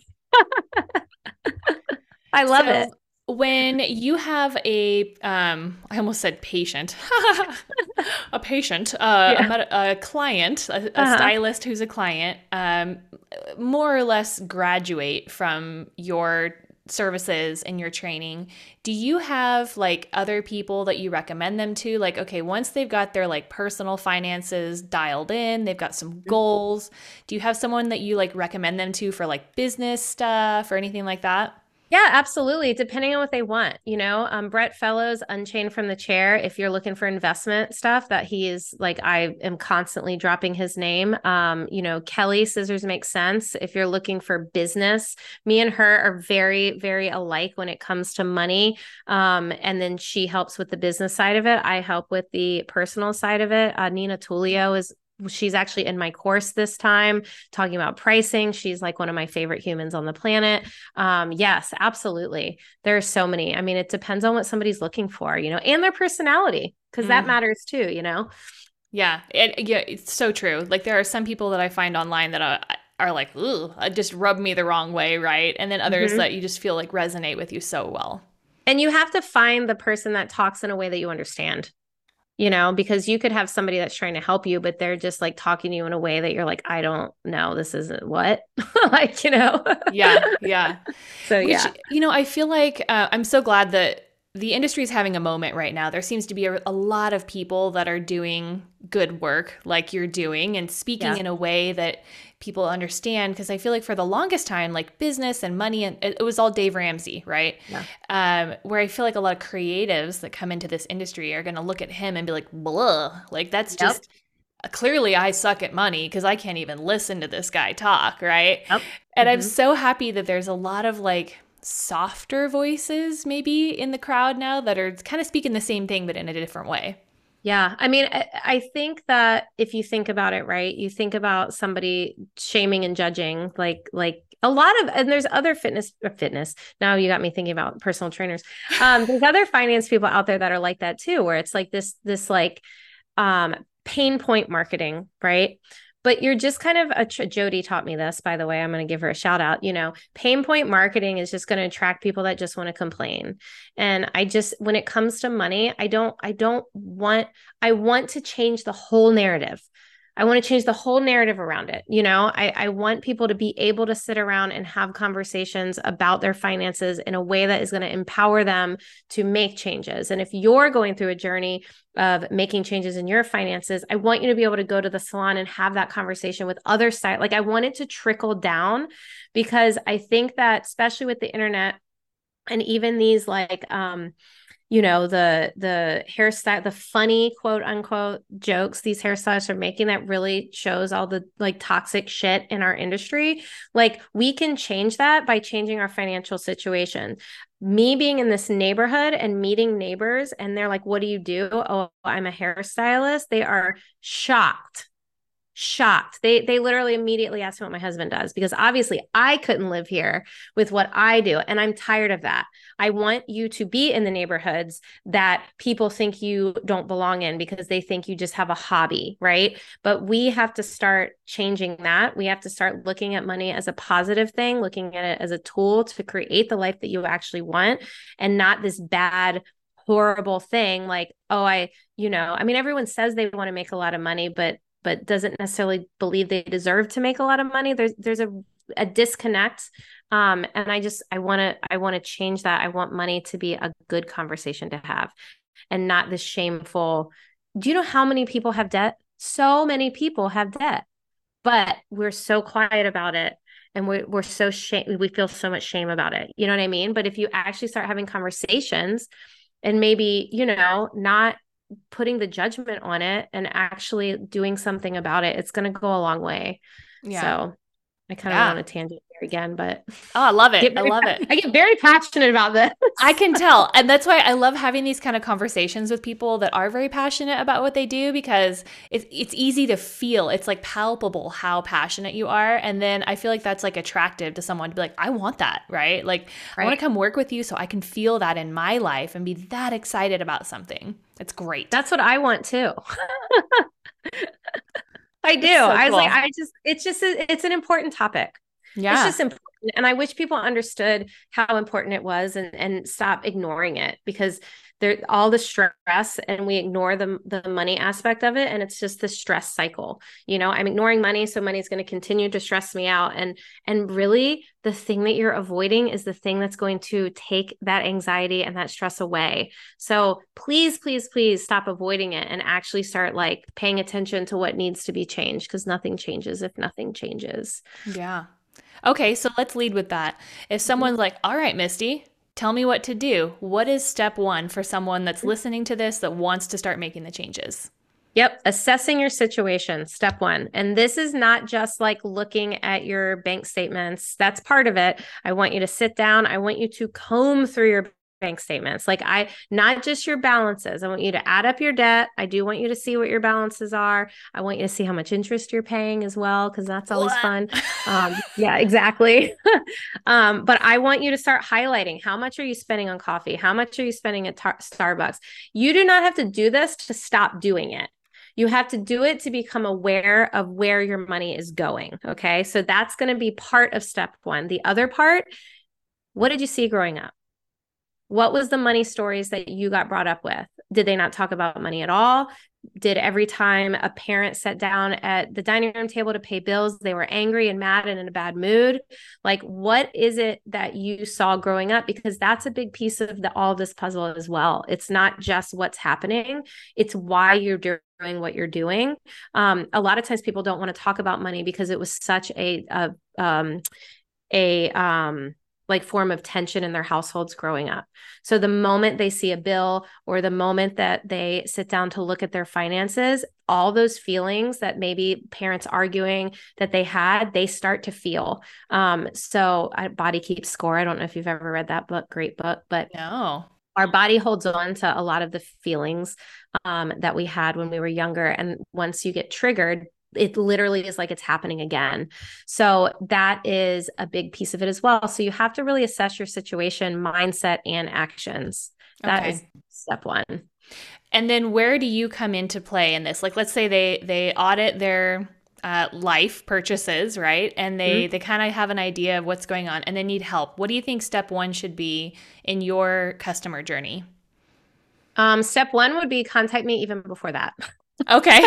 I love So, it. when you have a, um, I almost said patient, a patient, uh, Yeah. a, med- a client, a, a Uh-huh. stylist who's a client, um, more or less graduate from your services and your training, do you have like other people that you recommend them to? Like, okay, once they've got their like personal finances dialed in, they've got some goals. Do you have someone that you like recommend them to for like business stuff or anything like that? Yeah, absolutely. Depending on what they want, you know, um, Brett Fellows, Unchained from the Chair. If you're looking for investment stuff, that he is like, I am constantly dropping his name. Um, you know, Kelly Scissors Make Sense. If you're looking for business, me and her are very, very alike when it comes to money. Um, and then she helps with the business side of it. I help with the personal side of it. Uh, Nina Tullio is She's actually in my course this time talking about pricing. She's like one of my favorite humans on the planet. Um, yes, absolutely. There are so many. I mean, it depends on what somebody's looking for, you know, and their personality, because that Mm. matters too, you know? Yeah, it, yeah, it's so true. Like there are some people that I find online that are, are like, ooh, it just rub me the wrong way, right? And then others Mhm. that you just feel like resonate with you so well. And you have to find the person that talks in a way that you understand, you know, because you could have somebody that's trying to help you, but they're just like talking to you in a way that you're like, I don't know, this isn't what, like, you know? Yeah, yeah. So, Which, yeah. you know, I feel like uh, I'm so glad that the industry is having a moment right now. There seems to be a, a lot of people that are doing good work like you're doing and speaking Yeah. in a way that people understand. Because I feel like for the longest time, like business and money, and it, it was all Dave Ramsey, right? Yeah. Um, where I feel like a lot of creatives that come into this industry are going to look at him and be like, blah, like that's Yep. just clearly I suck at money because I can't even listen to this guy talk, right? Yep. And I'm Hmm. so happy that there's a lot of like softer voices maybe in the crowd now that are kind of speaking the same thing but in a different way. Yeah. I mean, I, I think that if you think about it, right, you think about somebody shaming and judging, like, like a lot of, and there's other fitness, uh, fitness. Now you got me thinking about personal trainers. Um, there's other finance people out there that are like that too, where it's like this, this like, um, pain point marketing, right? But you're just kind of a tr- Jody taught me this, by the way. I'm going to give her a shout out. You know, pain point marketing is just going to attract people that just want to complain. And I just, when it comes to money, I don't, I don't want, I want to change the whole narrative. I want to change the whole narrative around it. You know, I, I want people to be able to sit around and have conversations about their finances in a way that is going to empower them to make changes. And if you're going through a journey of making changes in your finances, I want you to be able to go to the salon and have that conversation with other side. Like I want it to trickle down because I think that especially with the internet and even these like um you know, the the hairstyle, the funny quote unquote jokes these hairstylists are making that really shows all the like toxic shit in our industry. Like we can change that by changing our financial situation. Me being in this neighborhood and meeting neighbors, and they're like, "What do you do?" "Oh, I'm a hairstylist." They are shocked shocked. They they literally immediately asked me what my husband does because obviously I couldn't live here with what I do and I'm tired of that. I want you to be in the neighborhoods that people think you don't belong in because they think you just have a hobby, right? But we have to start changing that. We have to start looking at money as a positive thing, looking at it as a tool to create the life that you actually want and not this bad horrible thing like, oh, I, you know, I mean, everyone says they want to make a lot of money, but but doesn't necessarily believe they deserve to make a lot of money. There's there's a a disconnect. Um, and I just I want to I want to change that. I want money to be a good conversation to have and not this shameful. Do you know how many people have debt? So many people have debt, but we're so quiet about it. And we're, we're so shame, we feel so much shame about it. You know what I mean? But if you actually start having conversations and maybe, you know, not putting the judgment on it and actually doing something about it, it's going to go a long way. Yeah. So I kind of went Yeah. on a tangent here again, but Oh, I love it. get I very, love it. I get very passionate about this. I can tell. And that's why I love having these kind of conversations with people that are very passionate about what they do because it's it's easy to feel. It's like palpable how passionate you are. And then I feel like that's like attractive to someone to be like, I want that, right? Like I want Right. to come work with you so I can feel that in my life and be that excited about something. It's great. That's what I want too. I do. It's so I was like, cool. I just, it's just, it's an important topic. It's Yeah. just important. And I wish people understood how important it was and, and stop ignoring it because there all the stress and we ignore the, the money aspect of it. And it's just the stress cycle. You know, I'm ignoring money. So money is going to continue to stress me out. And, and really the thing that you're avoiding is the thing that's going to take that anxiety and that stress away. So please, please, please stop avoiding it and actually start like paying attention to what needs to be changed because nothing changes if nothing changes. Yeah. Okay, so let's lead with that. If someone's like, all right, Misty, tell me what to do. What is step one for someone that's listening to this that wants to start making the changes? Yep. Assessing your situation, step one. And this is not just like looking at your bank statements. That's part of it. I want you to sit down. I want you to comb through your bank statements. Like I, not just your balances. I want you to add up your debt. I do want you to see what your balances are. I want you to see how much interest you're paying as well, because that's always What? fun. Um, yeah, exactly. um, but I want you to start highlighting how much are you spending on coffee? How much are you spending at tar- Starbucks? You do not have to do this to stop doing it. You have to do it to become aware of where your money is going. Okay. So that's going to be part of step one. The other part, what did you see growing up? What was the money stories that you got brought up with? Did they not talk about money at all? did every time a parent sat down at the dining room table to pay bills, they were angry and mad and in a bad mood? Like, what is it that you saw growing up? Because that's a big piece of the, all of this puzzle as well. It's not just what's happening, it's why you're doing what you're doing. Um, a lot of times people don't want to talk about money because it was such a, a, um, a, um, like form of tension in their households growing up. So the moment they see a bill or the moment that they sit down to look at their finances, all those feelings that maybe parents arguing that they had, they start to feel. Um, so I, Body Keeps Score. I don't know if you've ever read that book. Great book, but No. Our body holds on to a lot of the feelings um, that we had when we were younger. And once you get triggered, it literally is like it's happening again. So that is a big piece of it as well. So you have to really assess your situation, mindset, and actions. That Okay. is step one. And then where do you come into play in this? Like, let's say they they audit their uh, life purchases, right? And they Mm-hmm. they kind of have an idea of what's going on and they need help. What do you think step one should be in your customer journey? Um, step one would be contact me even before that. Okay.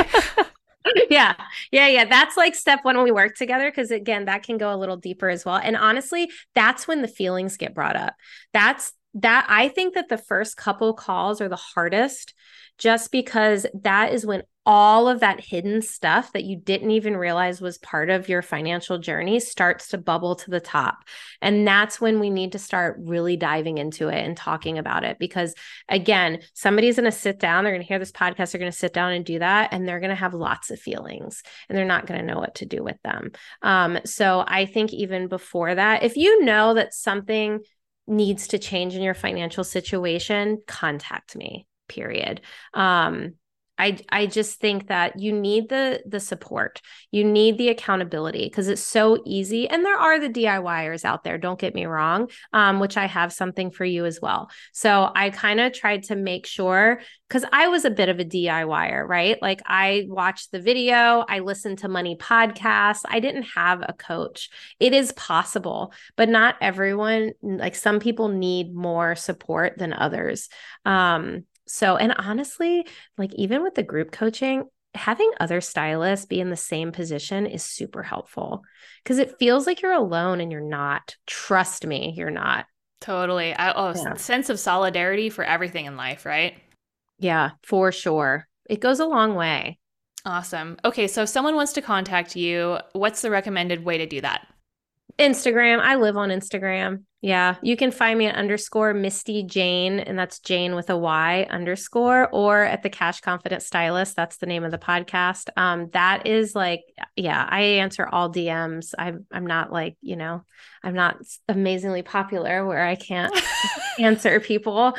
Yeah. Yeah. Yeah. That's like step one when we work together. Cause again, that can go a little deeper as well. And honestly, that's when the feelings get brought up. That's that I think that the first couple calls are the hardest just because that is when all of that hidden stuff that you didn't even realize was part of your financial journey starts to bubble to the top. And that's when we need to start really diving into it and talking about it. Because again, somebody's going to sit down, they're going to hear this podcast, they're going to sit down and do that, and they're going to have lots of feelings and they're not going to know what to do with them. Um, so I think even before that, if you know that something needs to change in your financial situation, contact me, period. Um, I, I just think that you need the the support. You need the accountability because it's so easy. And there are the DIYers out there, don't get me wrong, um, which I have something for you as well. So I kind of tried to make sure, because I was a bit of a DIYer, right? Like I watched the video, I listened to money podcasts. I didn't have a coach. It is possible, but not everyone, like some people need more support than others. Um, So, and honestly, like even with the group coaching, having other stylists be in the same position is super helpful because it feels like you're alone and you're not. Trust me, you're not. Totally. I, oh, Yeah. sense of solidarity for everything in life, right? Yeah, for sure. It goes a long way. Awesome. Okay, so if someone wants to contact you, what's the recommended way to do that? Instagram. I live on Instagram. Yeah. You can find me at underscore Misty Jane, and that's Jane with a Y underscore, or at the Cash Confident Stylist. That's the name of the podcast. Um, that is like, yeah, I answer all D Ms. I'm I'm not like, you know, I'm not amazingly popular where I can't answer people.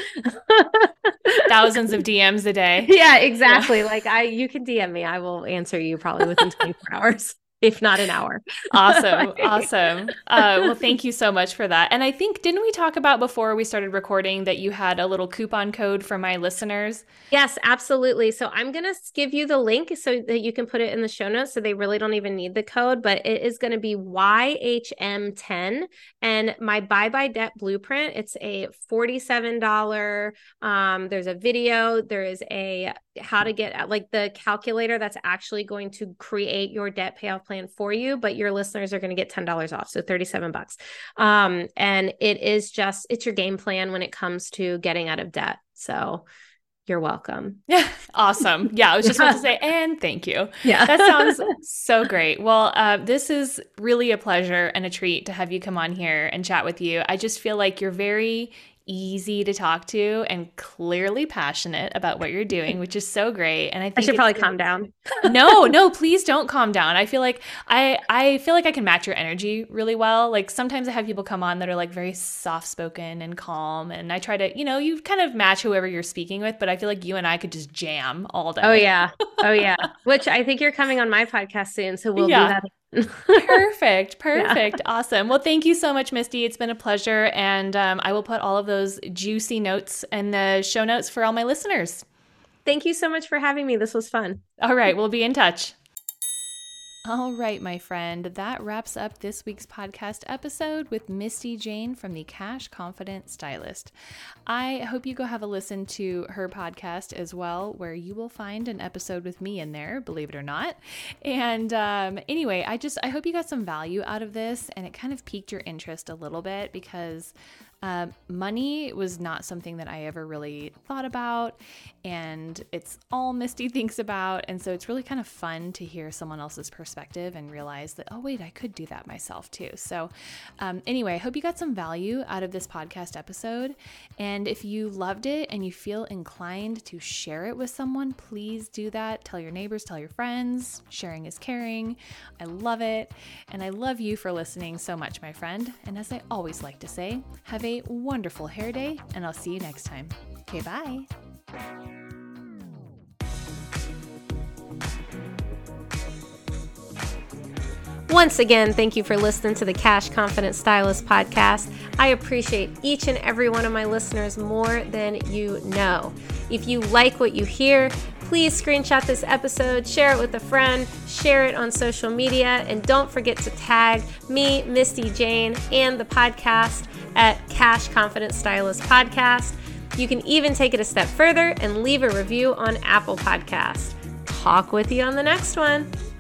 Thousands of D Ms a day. Yeah, exactly. Yeah. Like I you can D M me. I will answer you probably within twenty-four hours. If not an hour. Awesome. Awesome. Uh, well, thank you so much for that. And I think, didn't we talk about before we started recording that you had a little coupon code for my listeners? Yes, absolutely. So I'm going to give you the link so that you can put it in the show notes. So they really don't even need the code, but it is going to be Y H M ten. And my Bye Bye Debt Blueprint, it's a forty-seven dollars. Um, there's a video. There is a how to get like the calculator that's actually going to create your debt payoff plan for you, but your listeners are going to get ten dollars off. So thirty-seven bucks. Um, and it is just, it's your game plan when it comes to getting out of debt. So you're welcome. Yeah. Awesome. Yeah. I was just about to say, and thank you. Yeah. That sounds so great. Well, uh, this is really a pleasure and a treat to have you come on here and chat with you. I just feel like you're very easy to talk to and clearly passionate about what you're doing, which is so great. And I think I should probably calm down. no, no, please don't calm down. I feel like I I feel like I can match your energy really well. Like sometimes I have people come on that are like very soft spoken and calm, and I try to, you know, you kind of match whoever you're speaking with, but I feel like you and I could just jam all day. Oh yeah. Oh yeah. Which I think you're coming on my podcast soon, so we'll yeah. do that. Perfect. Perfect. Yeah. Awesome. Well, thank you so much, Misty. It's been a pleasure. And um, I will put all of those juicy notes in the show notes for all my listeners. Thank you so much for having me. This was fun. All right. We'll be in touch. All right, my friend, that wraps up this week's podcast episode with Misty Jane from the Cash Confident Stylist. I hope you go have a listen to her podcast as well, where you will find an episode with me in there, believe it or not. And um, anyway, I just, I hope you got some value out of this, and it kind of piqued your interest a little bit, because Um, money was not something that I ever really thought about, and it's all Misty thinks about. And so it's really kind of fun to hear someone else's perspective and realize that, oh, wait, I could do that myself too. So um, anyway, I hope you got some value out of this podcast episode. And if you loved it and you feel inclined to share it with someone, please do that. Tell your neighbors, tell your friends. Sharing is caring. I love it. And I love you for listening so much, my friend. And as I always like to say, have a wonderful hair day, and I'll see you next time. Okay, bye. Once again, thank you for listening to the Cash Confident Stylist podcast. I appreciate each and every one of my listeners more than you know. If you like what you hear, please screenshot this episode, share it with a friend, share it on social media, and don't forget to tag me, Misty Jane, and the podcast at Cash Confident Stylist Podcast. You can even take it a step further and leave a review on Apple Podcasts. Talk with you on the next one.